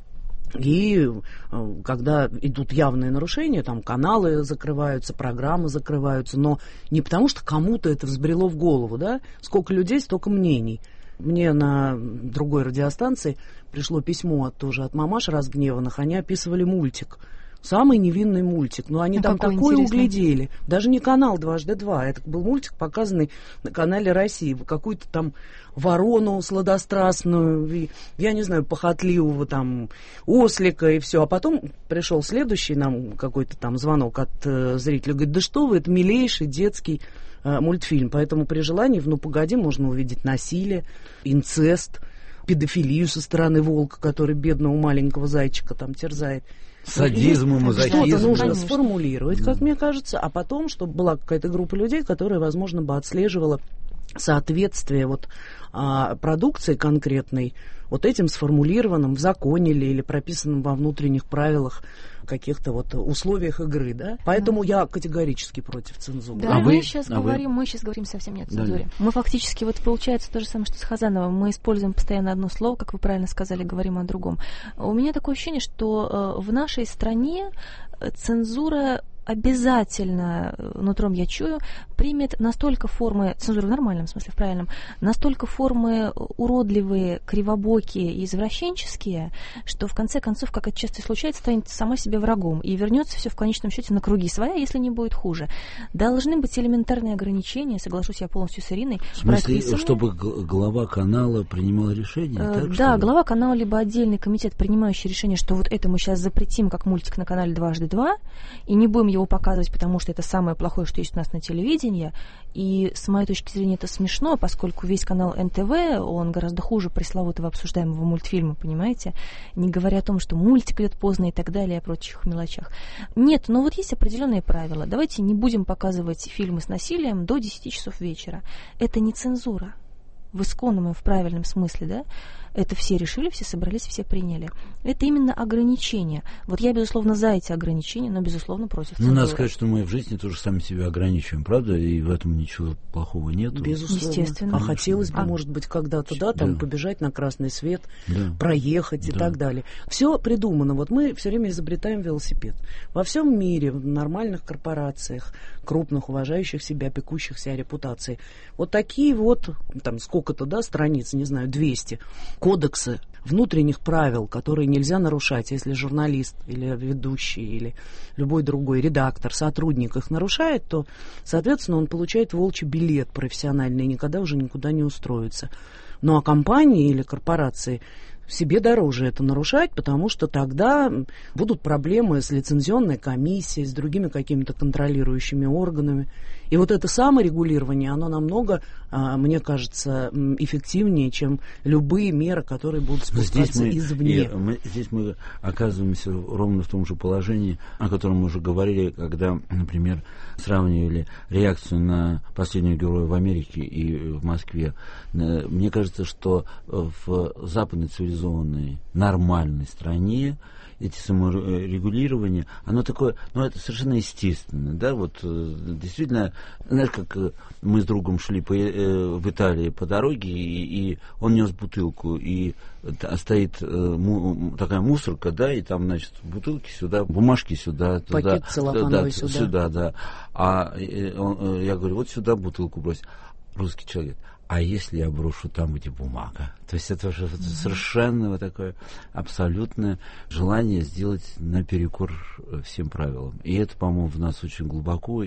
[SPEAKER 2] И когда идут явные нарушения, там каналы закрываются, программы закрываются, но не потому, что кому-то это взбрело в голову, да, сколько людей, столько мнений. Мне на другой радиостанции пришло письмо от, тоже от мамаш разгневанных. Они описывали мультик Самый невинный мультик. Но они
[SPEAKER 3] А
[SPEAKER 2] там
[SPEAKER 3] какой
[SPEAKER 2] такое
[SPEAKER 3] интересный?
[SPEAKER 2] углядели. Даже не канал «Дважды два». Это был мультик, показанный на канале «Россия». Какую-то там ворону сладострастную, и, я не знаю, похотливого там ослика и все. А потом пришел следующий нам какой-то там звонок от э, зрителя. Говорит, да что вы, это милейший детский э, мультфильм. Поэтому при желании в «Ну, погоди» можно увидеть насилие, инцест, педофилию со стороны волка, который бедного маленького зайчика там терзает.
[SPEAKER 1] Садизм и мазохизм.
[SPEAKER 2] Что-то нужно
[SPEAKER 3] Конечно.
[SPEAKER 2] сформулировать, как мне кажется, а потом, чтобы была какая-то группа людей, которая, возможно, бы отслеживала соответствие вот, а, продукции конкретной вот этим сформулированным в законе или, или прописанным во внутренних правилах каких-то вот условиях игры, да? Поэтому
[SPEAKER 3] Да.
[SPEAKER 2] я категорически против цензуры.
[SPEAKER 3] Да,
[SPEAKER 1] А
[SPEAKER 3] мы
[SPEAKER 1] вы-
[SPEAKER 3] сейчас
[SPEAKER 1] а вы-
[SPEAKER 3] говорим, мы сейчас говорим совсем не о
[SPEAKER 1] Да,
[SPEAKER 3] цензуре. Мы фактически, вот получается то же самое, что с Хазановым. Мы используем постоянно одно слово, как вы правильно сказали, говорим о другом. У меня такое ощущение, что э, в нашей стране э, цензура обязательно, э, нутром я чую, примет настолько формы, цензура в нормальном смысле, в правильном, настолько формы уродливые, кривобокие и извращенческие, что в конце концов, как это часто и случается, станет сама себе врагом и вернется все в конечном счете на круги своя, если не будет хуже. Должны быть элементарные ограничения, соглашусь я полностью с Ириной.
[SPEAKER 1] В смысле,
[SPEAKER 3] прописанные.
[SPEAKER 1] чтобы г- глава канала принимал решение?
[SPEAKER 3] Э,
[SPEAKER 1] так,
[SPEAKER 3] Да,
[SPEAKER 1] что ли?
[SPEAKER 3] глава канала, либо отдельный комитет, принимающий решение, что вот это мы сейчас запретим как мультик на канале «Дважды два», и не будем его показывать, потому что это самое плохое, что есть у нас на телевидении. И с моей точки зрения это смешно, поскольку весь канал эн тэ вэ, он гораздо хуже пресловутого обсуждаемого мультфильма, понимаете? Не говоря о том, что мультик идет поздно и так далее, и о прочих мелочах. Нет, но вот есть определенные правила. Давайте не будем показывать фильмы с насилием до десяти часов вечера. Это не цензура. В исконном и в правильном смысле, да, это все решили, все собрались, все приняли. Это именно ограничения. Вот я, безусловно, за эти ограничения, но, безусловно, против
[SPEAKER 1] Ну,
[SPEAKER 3] цензуры.
[SPEAKER 1] надо сказать, что мы в жизни тоже сами себя ограничиваем, правда? И в этом ничего плохого нет.
[SPEAKER 2] Безусловно.
[SPEAKER 3] Естественно.
[SPEAKER 2] А хотелось бы,
[SPEAKER 3] А-
[SPEAKER 2] может быть, когда-то, да, там
[SPEAKER 1] Да.
[SPEAKER 2] побежать на красный свет,
[SPEAKER 1] Да.
[SPEAKER 2] проехать и
[SPEAKER 1] Да.
[SPEAKER 2] так далее. Все придумано. Вот мы все время изобретаем велосипед. Во всем мире, в нормальных корпорациях, крупных, уважающих себя, пекущихся о репутации, вот такие вот, там сколько-то, да, страниц, не знаю, двести, кодексы внутренних правил, которые нельзя нарушать, если журналист или ведущий или любой другой редактор, сотрудник их нарушает, то, соответственно, он получает волчий билет профессиональный и никогда уже никуда не устроится. Ну а компании или корпорации себе дороже это нарушать, потому что тогда будут проблемы с лицензионной комиссией, с другими какими-то контролирующими органами. И вот это саморегулирование, оно намного, а, мне кажется, м, эффективнее, чем любые меры, которые будут
[SPEAKER 1] Но
[SPEAKER 2] спускаться
[SPEAKER 1] здесь мы,
[SPEAKER 2] извне.
[SPEAKER 1] и мы, здесь мы оказываемся ровно в том же положении, о котором мы уже говорили, когда, например, сравнивали реакцию на последнего героя в Америке и в Москве. Э, Мне кажется, что в западной цивилизованной нормальной стране эти саморегулирования, оно такое, ну, это совершенно естественно, да, вот, э, действительно, знаешь, как э, мы с другом шли по, э, в Италии по дороге, и, и он нес бутылку, и т- стоит э, му, такая мусорка, да, и там, значит, бутылки сюда, бумажки сюда, туда,
[SPEAKER 2] Пакет целлофановый
[SPEAKER 1] да,
[SPEAKER 2] сюда.
[SPEAKER 1] сюда, да, а э, он, э, я говорю, вот сюда бутылку брось. Русский человек, а если я брошу там, где бумага? То есть это уже совершенно вот такое абсолютное желание сделать наперекор всем правилам. И это, по-моему, в нас очень глубоко,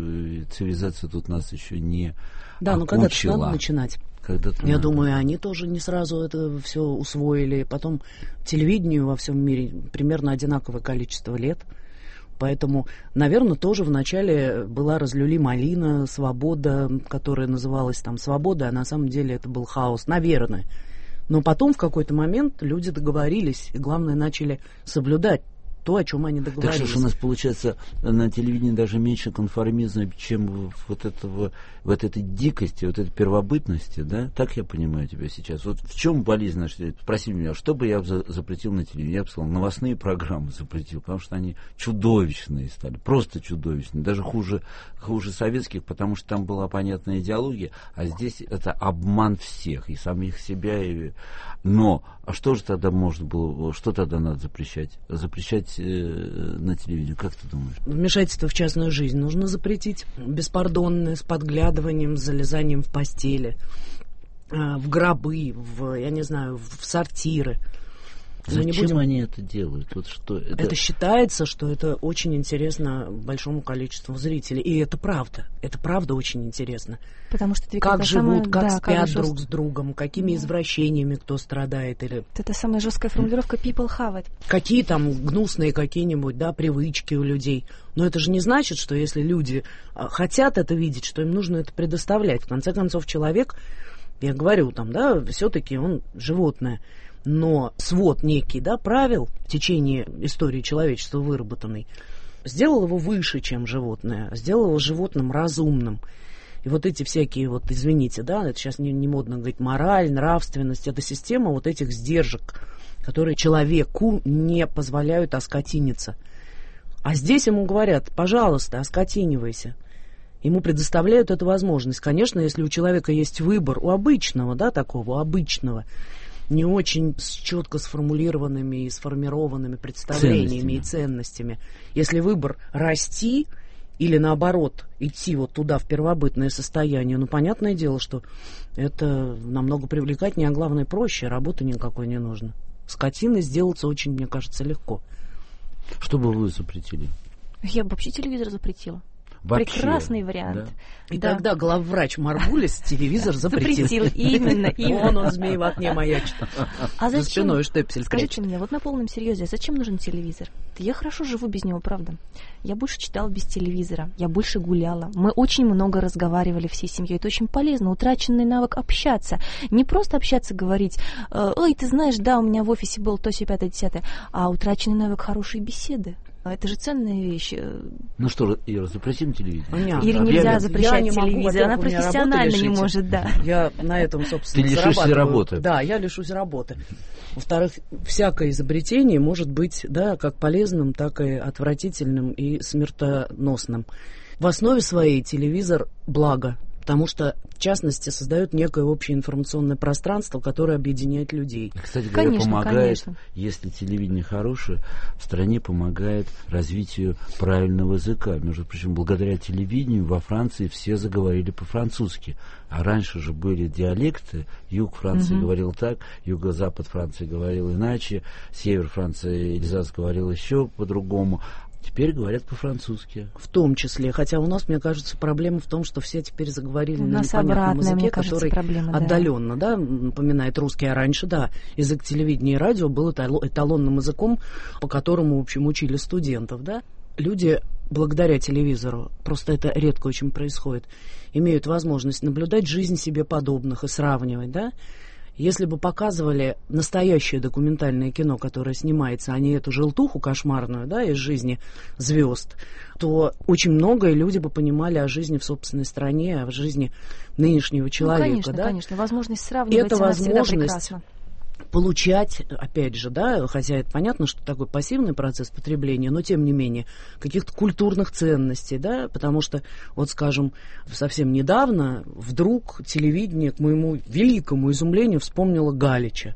[SPEAKER 1] и цивилизация тут нас еще не
[SPEAKER 2] Да, но когда-то ж
[SPEAKER 1] окучила.
[SPEAKER 2] надо начинать.
[SPEAKER 1] Когда-то
[SPEAKER 2] Я
[SPEAKER 1] надо.
[SPEAKER 2] думаю, они тоже не сразу это все усвоили. Потом телевидению во всем мире примерно одинаковое количество лет. Поэтому, наверное, тоже вначале была разлюли малина, свобода, которая называлась там свобода, а на самом деле это был хаос, наверное. Но потом в какой-то момент люди договорились, и главное, начали соблюдать то, о чем они
[SPEAKER 1] Так
[SPEAKER 2] договорились.
[SPEAKER 1] что ж у нас получается на телевидении даже меньше конформизма, чем в вот этого, вот этой дикости, вот этой первобытности, да? Так я понимаю тебя сейчас. Вот в чем болезнь наша? Спроси меня, что бы я за- запретил на телевидении? Я бы сказал, новостные программы запретил, потому что они чудовищные стали, просто чудовищные, даже хуже, хуже советских, потому что там была понятная идеология, а здесь это обман всех, и самих себя, и... Но, а что же тогда можно было, что тогда надо запрещать? Запрещать э, на телевидении, как ты думаешь?
[SPEAKER 2] Вмешательство в частную жизнь нужно запретить. Беспардонное, с подглядыванием, с залезанием в постели, э, в гробы, в, я не знаю, в сортиры. Мы не
[SPEAKER 1] Зачем
[SPEAKER 2] будем...
[SPEAKER 1] они это делают? Вот что это...
[SPEAKER 2] это считается, что это очень интересно большому количеству зрителей. И это правда. Это правда очень интересно.
[SPEAKER 3] Потому что это
[SPEAKER 2] как живут,
[SPEAKER 3] самая,
[SPEAKER 2] как
[SPEAKER 3] да,
[SPEAKER 2] спят
[SPEAKER 3] как
[SPEAKER 2] друг
[SPEAKER 3] жест...
[SPEAKER 2] с другом, какими да. извращениями кто страдает. Или...
[SPEAKER 3] Это самая жесткая формулировка people have it.
[SPEAKER 2] Какие там гнусные какие-нибудь, да, привычки у людей. Но это же не значит, что если люди хотят это видеть, что им нужно это предоставлять. В конце концов, человек, я говорю, там, да, все-таки он животное. Но свод некий, да, правил в течение истории человечества выработанный сделал его выше, чем животное, сделал его животным разумным. И вот эти всякие, вот, извините, да, это сейчас не, не модно говорить, мораль, нравственность, это система вот этих сдержек, которые человеку не позволяют оскотиниться. А здесь ему говорят, пожалуйста, оскотинивайся. Ему предоставляют эту возможность. Конечно, если у человека есть выбор, у обычного, да, такого, у обычного, не очень с четко сформулированными и сформированными представлениями и ценностями. Если выбор расти или, наоборот, идти вот туда, в первобытное состояние, ну, понятное дело, что это намного привлекательнее, а главное, проще, работы никакой не нужно. Скотиной сделаться очень, мне кажется, легко.
[SPEAKER 1] Что бы вы запретили?
[SPEAKER 3] Я бы вообще телевизор запретила.
[SPEAKER 1] Вообще,
[SPEAKER 3] прекрасный вариант.
[SPEAKER 1] Да?
[SPEAKER 2] И
[SPEAKER 3] да.
[SPEAKER 2] тогда главврач Маргулис телевизор запретил.
[SPEAKER 3] Запретил, именно, именно.
[SPEAKER 2] Вон он, змей в окне маячит.
[SPEAKER 3] А зачем?
[SPEAKER 2] За спиной штепсель
[SPEAKER 3] Скажите
[SPEAKER 2] прячет.
[SPEAKER 3] мне, вот на полном серьезе, зачем нужен телевизор? Я хорошо живу без него, правда. Я больше читала без телевизора, я больше гуляла. Мы очень много разговаривали всей семьей. Это очень полезно, утраченный навык общаться. Не просто общаться, говорить, ой, ты знаешь, да, у меня в офисе был то, сё, пятое, десятое, а утраченный навык хорошей беседы. Это же ценная вещь.
[SPEAKER 1] Ну что, Ира, запретим телевизор?
[SPEAKER 2] Нет,
[SPEAKER 3] Или нельзя
[SPEAKER 2] я,
[SPEAKER 3] запрещать
[SPEAKER 2] я не могу,
[SPEAKER 3] телевизор, она профессионально не может, да.
[SPEAKER 2] Я на этом, собственно,
[SPEAKER 1] Ты лишишься
[SPEAKER 2] зарабатываю.
[SPEAKER 1] работы.
[SPEAKER 2] Да, я лишусь работы. Во-вторых, всякое изобретение может быть, да, как полезным, так и отвратительным и смертоносным. В основе своей телевизор – благо, потому что, в частности, создает некое общее информационное пространство, которое объединяет людей.
[SPEAKER 1] Кстати говоря,
[SPEAKER 3] конечно,
[SPEAKER 1] помогает,
[SPEAKER 3] конечно.
[SPEAKER 1] Если телевидение хорошее, в стране помогает развитию правильного языка. Между прочим, благодаря телевидению во Франции все заговорили по-французски. А раньше же были диалекты. Юг Франции угу. говорил так, юго-запад Франции говорил иначе, север Франции, Эльзас говорил еще по-другому. Теперь говорят по-французски. В том числе. Хотя у нас, мне кажется, проблема в том, что все теперь заговорили на непонятном языке, который
[SPEAKER 3] проблема,
[SPEAKER 2] отдаленно, да. Да, напоминает русский. А раньше, да, язык телевидения и радио был эталонным языком, по которому, в общем, учили студентов, да. Люди, благодаря телевизору, просто это редко очень происходит, имеют возможность наблюдать жизнь себе подобных и сравнивать, да. Если бы показывали настоящее документальное кино, которое снимается, а не эту желтуху кошмарную, да, из жизни звезд, то очень многое люди бы понимали о жизни в собственной стране, о жизни нынешнего человека.
[SPEAKER 3] Ну, конечно,
[SPEAKER 2] да?
[SPEAKER 3] конечно. Возможность сравнивать,
[SPEAKER 2] это
[SPEAKER 3] она
[SPEAKER 2] возможность
[SPEAKER 3] всегда прекрасна.
[SPEAKER 2] Получать, опять же, да, хотя это понятно, что такой пассивный процесс потребления, но тем не менее, каких-то культурных ценностей, да, потому что, вот скажем, совсем недавно вдруг телевидение, к моему великому изумлению, вспомнило Галича.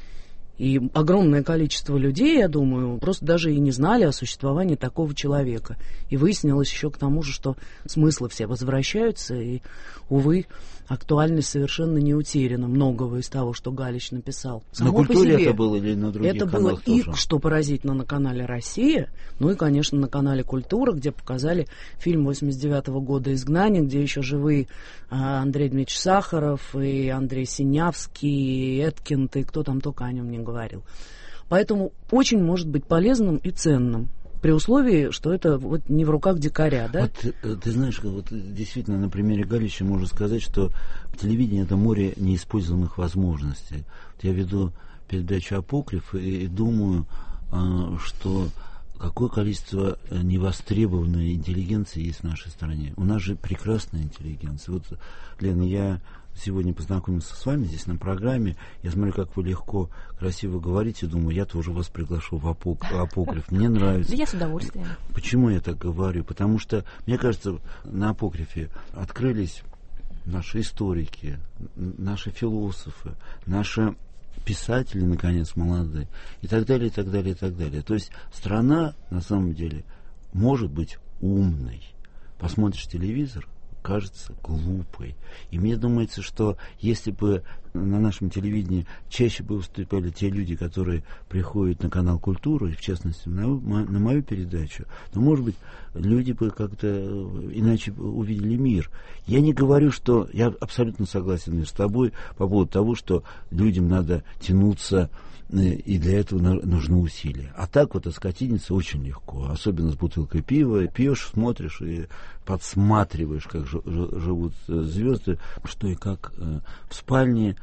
[SPEAKER 2] И огромное количество людей, я думаю, просто даже и не знали о существовании такого человека. И выяснилось еще к тому же, что смыслы все возвращаются, и, увы, актуальность совершенно не утеряна. Многого из того, что Галич написал.
[SPEAKER 1] Само на культуре это было или на других
[SPEAKER 2] это
[SPEAKER 1] каналах
[SPEAKER 2] было
[SPEAKER 1] тоже?
[SPEAKER 2] И, что поразительно, на канале «Россия», ну и, конечно, на канале «Культура», где показали фильм восемьдесят девятого года «Изгнание», где еще живые а, Андрей Дмитриевич Сахаров, и Андрей Синявский, и Эткинд, и кто там только о нем не говорил. Поэтому очень может быть полезным и ценным. При условии, что это вот не в руках дикаря, да?
[SPEAKER 1] Вот, ты знаешь, вот действительно на примере Галича можно сказать, что телевидение — это море неиспользованных возможностей. Вот я веду передачу «Апокриф» и, и думаю, а, что какое количество невостребованной интеллигенции есть в нашей стране. У нас же прекрасная интеллигенция. Вот, Лена, я сегодня познакомился с вами здесь на программе. Я смотрю, как вы легко, красиво говорите. Думаю, я тоже вас приглашу в «Апокриф». Мне нравится.
[SPEAKER 3] Да я с удовольствием.
[SPEAKER 1] Почему я так говорю? Потому что, мне кажется, на «Апокрифе» открылись наши историки, наши философы, наши писатели, наконец, молодые, и так далее, и так далее, и так далее. То есть страна, на самом деле, может быть умной. Посмотришь телевизор, кажется глупой. И мне думается, что если бы на нашем телевидении чаще бы выступали те люди, которые приходят на канал «Культура», в частности, на, на мою передачу, то, может быть, люди бы как-то иначе увидели мир. Я не говорю, что... Я абсолютно согласен с тобой по поводу того, что людям надо тянуться, и для этого нужны усилия. А так вот оскотиниться очень легко, особенно с бутылкой пива. Пьешь, смотришь и подсматриваешь, как живут звезды, что и как в спальне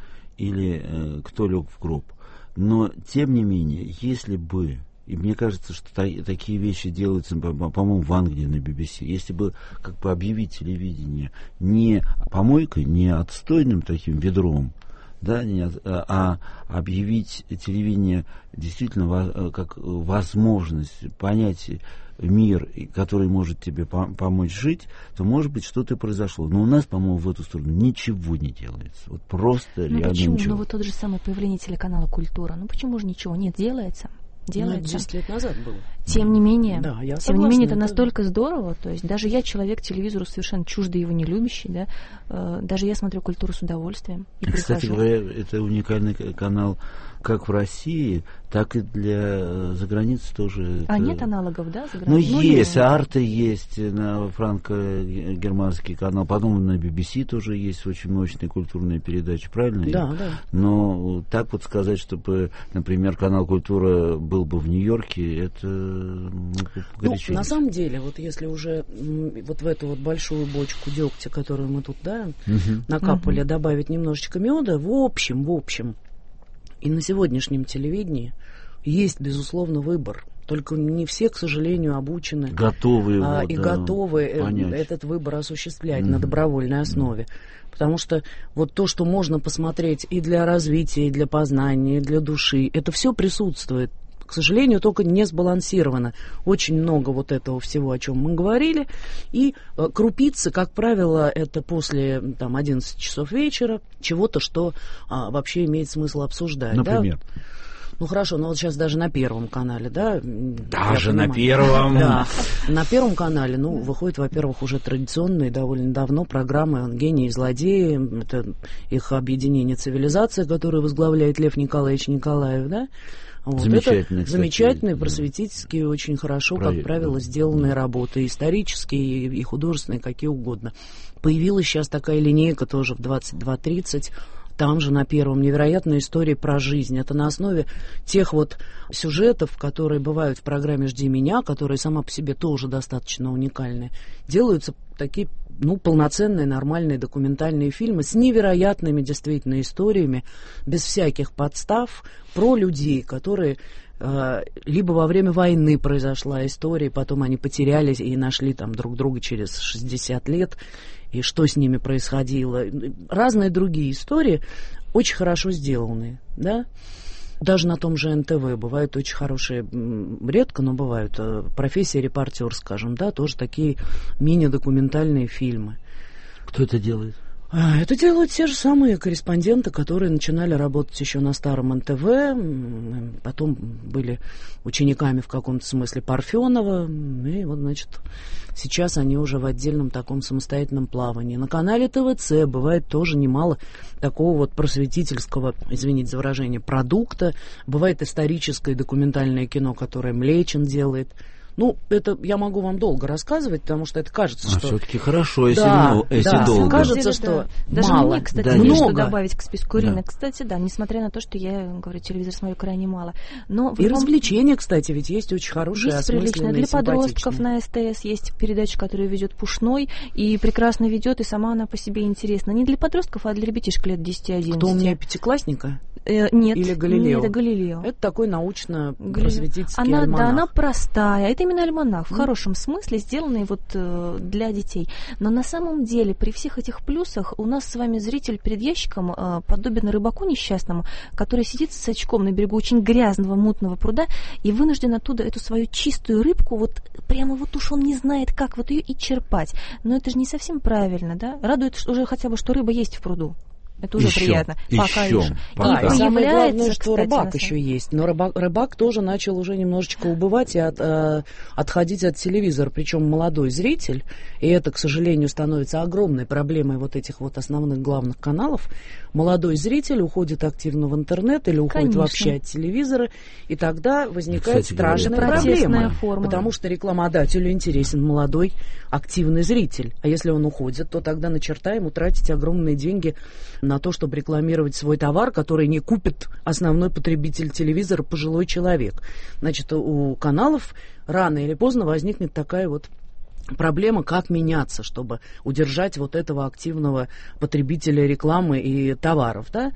[SPEAKER 1] или кто лег в гроб. Но, тем не менее, если бы, и мне кажется, что та, такие вещи делаются, по-моему, в Англии на би би си, если бы как бы объявить телевидение не помойкой, не отстойным таким ведром, да, не, а объявить телевидение действительно как возможность понять мир, который может тебе помочь жить, то, может быть, что-то произошло. Но у нас, по-моему, в эту сторону ничего не делается. Вот просто
[SPEAKER 3] ну,
[SPEAKER 1] реально
[SPEAKER 3] почему?
[SPEAKER 1] ничего.
[SPEAKER 3] Ну вот тот же самый появление телеканала «Культура». Ну почему же ничего нет? Делается. Делается.
[SPEAKER 2] Ну, это десять лет назад было.
[SPEAKER 3] Тем не менее,
[SPEAKER 2] да, я
[SPEAKER 3] тем
[SPEAKER 2] согласна,
[SPEAKER 3] не менее, это
[SPEAKER 2] это
[SPEAKER 3] настолько здорово. То есть даже я, человек телевизору совершенно чуждый, его не любящий, да, э, даже я смотрю «Культуру» с удовольствием. И
[SPEAKER 1] Кстати
[SPEAKER 3] прихожу.
[SPEAKER 1] говоря, это уникальный канал как в России, так и для заграницы тоже.
[SPEAKER 3] А
[SPEAKER 1] это...
[SPEAKER 3] нет аналогов, да, за
[SPEAKER 1] Ну,
[SPEAKER 3] границей? Ну,
[SPEAKER 1] есть,
[SPEAKER 3] нет.
[SPEAKER 1] Арта есть, на франко-германский канал, потом на би би си тоже есть очень мощные культурные передачи, правильно?
[SPEAKER 2] Да, да.
[SPEAKER 1] Но так вот сказать, чтобы, например, канал «Культура» был бы в Нью-Йорке, это ну, горячо.
[SPEAKER 2] Ну, на самом деле, вот если уже вот в эту вот большую бочку дегтя, которую мы тут, да,
[SPEAKER 1] угу.
[SPEAKER 2] накапали,
[SPEAKER 3] угу.
[SPEAKER 2] добавить немножечко меда, в общем, в общем, и на сегодняшнем телевидении есть, безусловно, выбор. Только не все, к сожалению, обучены
[SPEAKER 1] готовы его,
[SPEAKER 2] а, и
[SPEAKER 1] да,
[SPEAKER 2] готовы
[SPEAKER 1] понять.
[SPEAKER 2] этот выбор осуществлять mm-hmm. на добровольной основе. Mm-hmm. Потому что вот то, что можно посмотреть и для развития, и для познания, и для души, это все присутствует. К сожалению, только не сбалансировано. Очень много вот этого всего, о чем мы говорили. И э, крупицы, как правило, это после там, одиннадцати часов вечера, чего-то, что а, вообще имеет смысл обсуждать.
[SPEAKER 1] Например?
[SPEAKER 2] Да? Ну хорошо, но вот сейчас даже на Первом канале, да?
[SPEAKER 1] Даже на Первом?
[SPEAKER 2] Да, на Первом канале, ну, выходит, во-первых, уже традиционные довольно давно программы «Гении и злодеи», это их объединение «Цивилизация», которую возглавляет Лев Николаевич Николаев, да? Вот.
[SPEAKER 1] Замечательные,
[SPEAKER 2] это замечательные,
[SPEAKER 1] да.
[SPEAKER 2] просветительские, очень хорошо,
[SPEAKER 1] Проект,
[SPEAKER 2] как правило,
[SPEAKER 1] да.
[SPEAKER 2] сделанные работы, исторические и художественные, какие угодно. Появилась сейчас такая линейка тоже в двадцать два тридцать. Там же на Первом невероятная история про жизнь. Это на основе тех вот сюжетов, которые бывают в программе «Жди меня», которые сама по себе тоже достаточно уникальные. Делаются такие, ну, полноценные, нормальные документальные фильмы с невероятными действительно историями, без всяких подстав, про людей, которые... либо во время войны произошла история, потом они потерялись и нашли там друг друга через шестьдесят лет, и что с ними происходило. Разные другие истории, очень хорошо сделанные, да. Даже на том же эн тэ вэ бывают очень хорошие, редко, но бывают, «Профессия репортер», скажем, да, тоже такие мини-документальные фильмы.
[SPEAKER 1] Кто это делает?
[SPEAKER 2] Это делают те же самые корреспонденты, которые начинали работать еще на старом эн тэ вэ, потом были учениками в каком-то смысле Парфенова, и вот, значит, сейчас они уже в отдельном таком самостоятельном плавании. На канале тэ вэ цэ бывает тоже немало такого вот просветительского, извините за выражение, продукта. Бывает историческое документальное кино, которое Млечин делает. Ну, это я могу вам долго рассказывать, потому что это кажется,
[SPEAKER 1] а
[SPEAKER 2] что...
[SPEAKER 1] все-таки хорошо, если,
[SPEAKER 2] да,
[SPEAKER 1] ну, если
[SPEAKER 2] да,
[SPEAKER 1] долго.
[SPEAKER 2] Кажется,
[SPEAKER 3] деле,
[SPEAKER 2] что
[SPEAKER 3] да. Даже
[SPEAKER 2] мало.
[SPEAKER 3] мне, кстати,
[SPEAKER 1] да,
[SPEAKER 3] есть
[SPEAKER 2] много.
[SPEAKER 3] что добавить к списку Ирины.
[SPEAKER 1] Да.
[SPEAKER 3] Кстати, да, несмотря на то, что я, говорю, телевизор смотрю крайне мало. Но
[SPEAKER 2] И
[SPEAKER 3] любом...
[SPEAKER 2] развлечения, кстати, ведь есть очень хорошие,
[SPEAKER 3] есть приличные. Для подростков на эс тэ эс есть передача, которую ведет Пушной, и прекрасно ведет, и сама она по себе интересна. Не для подростков, а для ребятишек лет десять-одиннадцать.
[SPEAKER 2] Кто у меня пятиклассника?
[SPEAKER 3] Э, нет.
[SPEAKER 2] Или Галилео?
[SPEAKER 3] Нет, это Галилео.
[SPEAKER 2] Это такой научно-просветительский
[SPEAKER 3] она,
[SPEAKER 2] альманах.
[SPEAKER 3] Да, она простая. Это именно альманах, в mm. хорошем смысле, сделанный вот э, для детей. Но на самом деле, при всех этих плюсах, у нас с вами зритель перед ящиком э, подобен рыбаку несчастному, который сидит с очком на берегу очень грязного, мутного пруда и вынужден оттуда эту свою чистую рыбку, вот прямо вот уж он не знает, как вот ее и черпать. Но это же не совсем правильно, да? Радует уже хотя бы, что рыба есть в пруду. Это уже
[SPEAKER 1] еще,
[SPEAKER 3] приятно. Пока
[SPEAKER 1] еще.
[SPEAKER 3] еще.
[SPEAKER 1] Пока.
[SPEAKER 3] И
[SPEAKER 2] И самое главное,
[SPEAKER 3] появляется,
[SPEAKER 2] что
[SPEAKER 3] кстати,
[SPEAKER 2] рыбак
[SPEAKER 3] на
[SPEAKER 2] еще
[SPEAKER 3] самом-
[SPEAKER 2] есть. Но рыбак, рыбак тоже начал уже немножечко убывать и от, э, отходить от телевизора. Причем молодой зритель, и это, к сожалению, становится огромной проблемой вот этих вот основных главных каналов. Молодой зритель уходит активно в интернет или уходит
[SPEAKER 3] Конечно.
[SPEAKER 2] вообще от телевизора, и тогда возникает
[SPEAKER 1] Кстати говоря,
[SPEAKER 2] страшная
[SPEAKER 3] это протестная
[SPEAKER 2] проблема.
[SPEAKER 3] форма.
[SPEAKER 2] Потому что рекламодателю интересен молодой активный зритель. А если он уходит, то тогда на черта ему тратить огромные деньги на то, чтобы рекламировать свой товар, который не купит основной потребитель телевизора, пожилой человек. Значит, у каналов рано или поздно возникнет такая вот проблема, как меняться, чтобы удержать вот этого активного потребителя рекламы и товаров, да.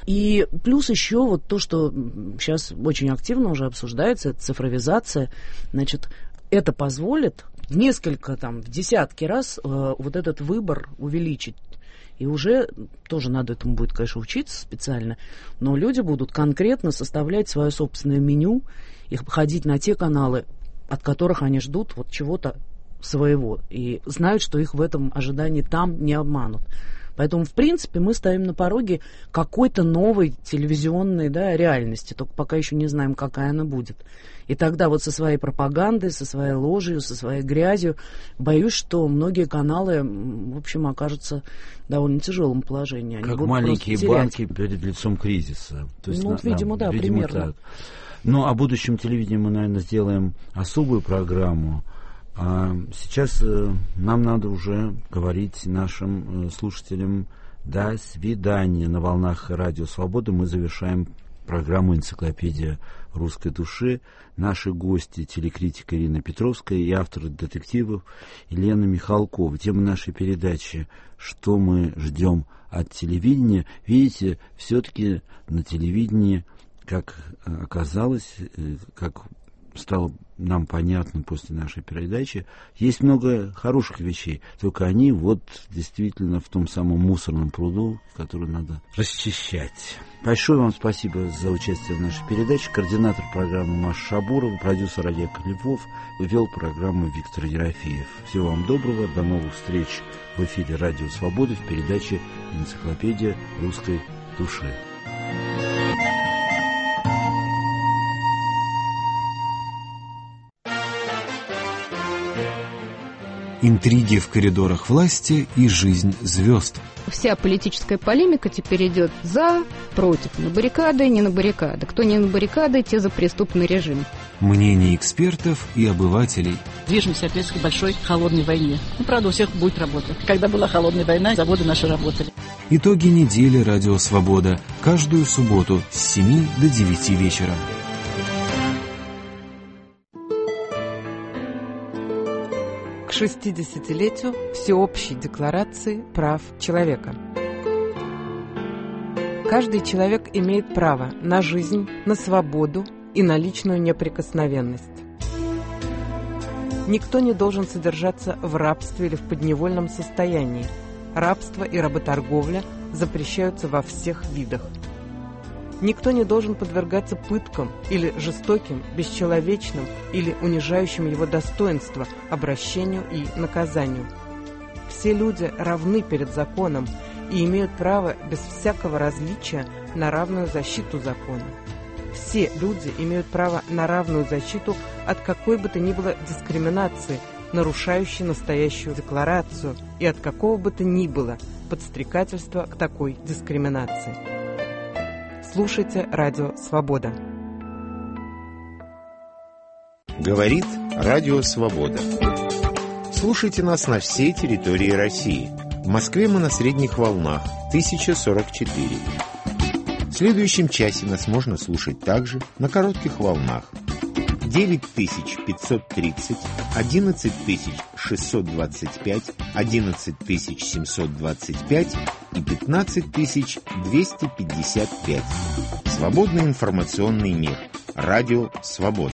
[SPEAKER 2] И плюс еще вот то, что сейчас очень активно уже обсуждается, это цифровизация. Значит, это позволит несколько, там, в десятки раз э, вот этот выбор увеличить. И уже тоже надо этому будет, конечно, учиться специально, но люди будут конкретно составлять свое собственное меню и ходить на те каналы, от которых они ждут вот чего-то своего, и знают, что их в этом ожидании там не обманут. Поэтому, в принципе, мы стоим на пороге какой-то новой телевизионной, да, реальности, только пока еще не знаем, какая она будет. И тогда вот со своей пропагандой, со своей ложью, со своей грязью, боюсь, что многие каналы, в общем, окажутся в довольно тяжелом положении. Они
[SPEAKER 1] Как
[SPEAKER 2] будут
[SPEAKER 1] маленькие
[SPEAKER 2] просто терять.
[SPEAKER 1] банки перед лицом кризиса. То есть
[SPEAKER 2] Ну,
[SPEAKER 1] на-
[SPEAKER 2] видимо, да,
[SPEAKER 1] видимо,
[SPEAKER 2] примерно.
[SPEAKER 1] так. Ну, о будущем телевидении мы, наверное, сделаем особую программу. А сейчас э, нам надо уже говорить нашим э, слушателям до свидания. На волнах Радио Свобода мы завершаем программу «Энциклопедия русской души». Наши гости — телекритика Ирина Петровская и автор детективов Елена Михалкова. Тема нашей передачи «Что мы ждем от телевидения». Видите, все-таки на телевидении, как оказалось, э, как стало нам понятно после нашей передачи, есть много хороших вещей, только они вот действительно в том самом мусорном пруду, который надо расчищать. Большое вам спасибо за участие в нашей передаче. Координатор программы Маша Шабурова, продюсер Олег Львов, вел программу Виктор Ерофеев. Всего вам доброго, до новых встреч в эфире Радио Свобода в передаче «Энциклопедия русской души».
[SPEAKER 9] Интриги в коридорах власти и жизнь звезд.
[SPEAKER 10] Вся политическая полемика теперь идет за, против, на баррикады, не на баррикады. Кто не на баррикады, те за преступный режим.
[SPEAKER 9] Мнения экспертов и обывателей.
[SPEAKER 11] Движемся опять к большой холодной войне. Ну, правда, у всех будет работа. Когда была холодная война, заводы наши работали.
[SPEAKER 9] Итоги недели «Радио Свобода». Каждую субботу с семи до девяти вечера.
[SPEAKER 12] К шестидесятилетию Всеобщей декларации прав человека. Каждый человек имеет право на жизнь, на свободу и на личную неприкосновенность. Никто не должен содержаться в рабстве или в подневольном состоянии. Рабство и работорговля запрещаются во всех видах. Никто не должен подвергаться пыткам или жестоким, бесчеловечным или унижающим его достоинство обращению и наказанию. Все люди равны перед законом и имеют право без всякого различия на равную защиту закона. Все люди имеют право на равную защиту от какой бы то ни было дискриминации, нарушающей настоящую декларацию, и от какого бы то ни было подстрекательства к такой дискриминации. Слушайте Радио Свобода.
[SPEAKER 13] Говорит Радио Свобода. Слушайте нас на всей территории России. В Москве мы на средних волнах тысяча сорок четыре. В следующем часе нас можно слушать также на коротких волнах девять тысяч пятьсот тридцать, одиннадцать тысяч шестьсот двадцать пять, одиннадцать тысяч семьсот двадцать пять и пятнадцать тысяч двести пятьдесят пять. Свободный информационный мир. Радио Свобода.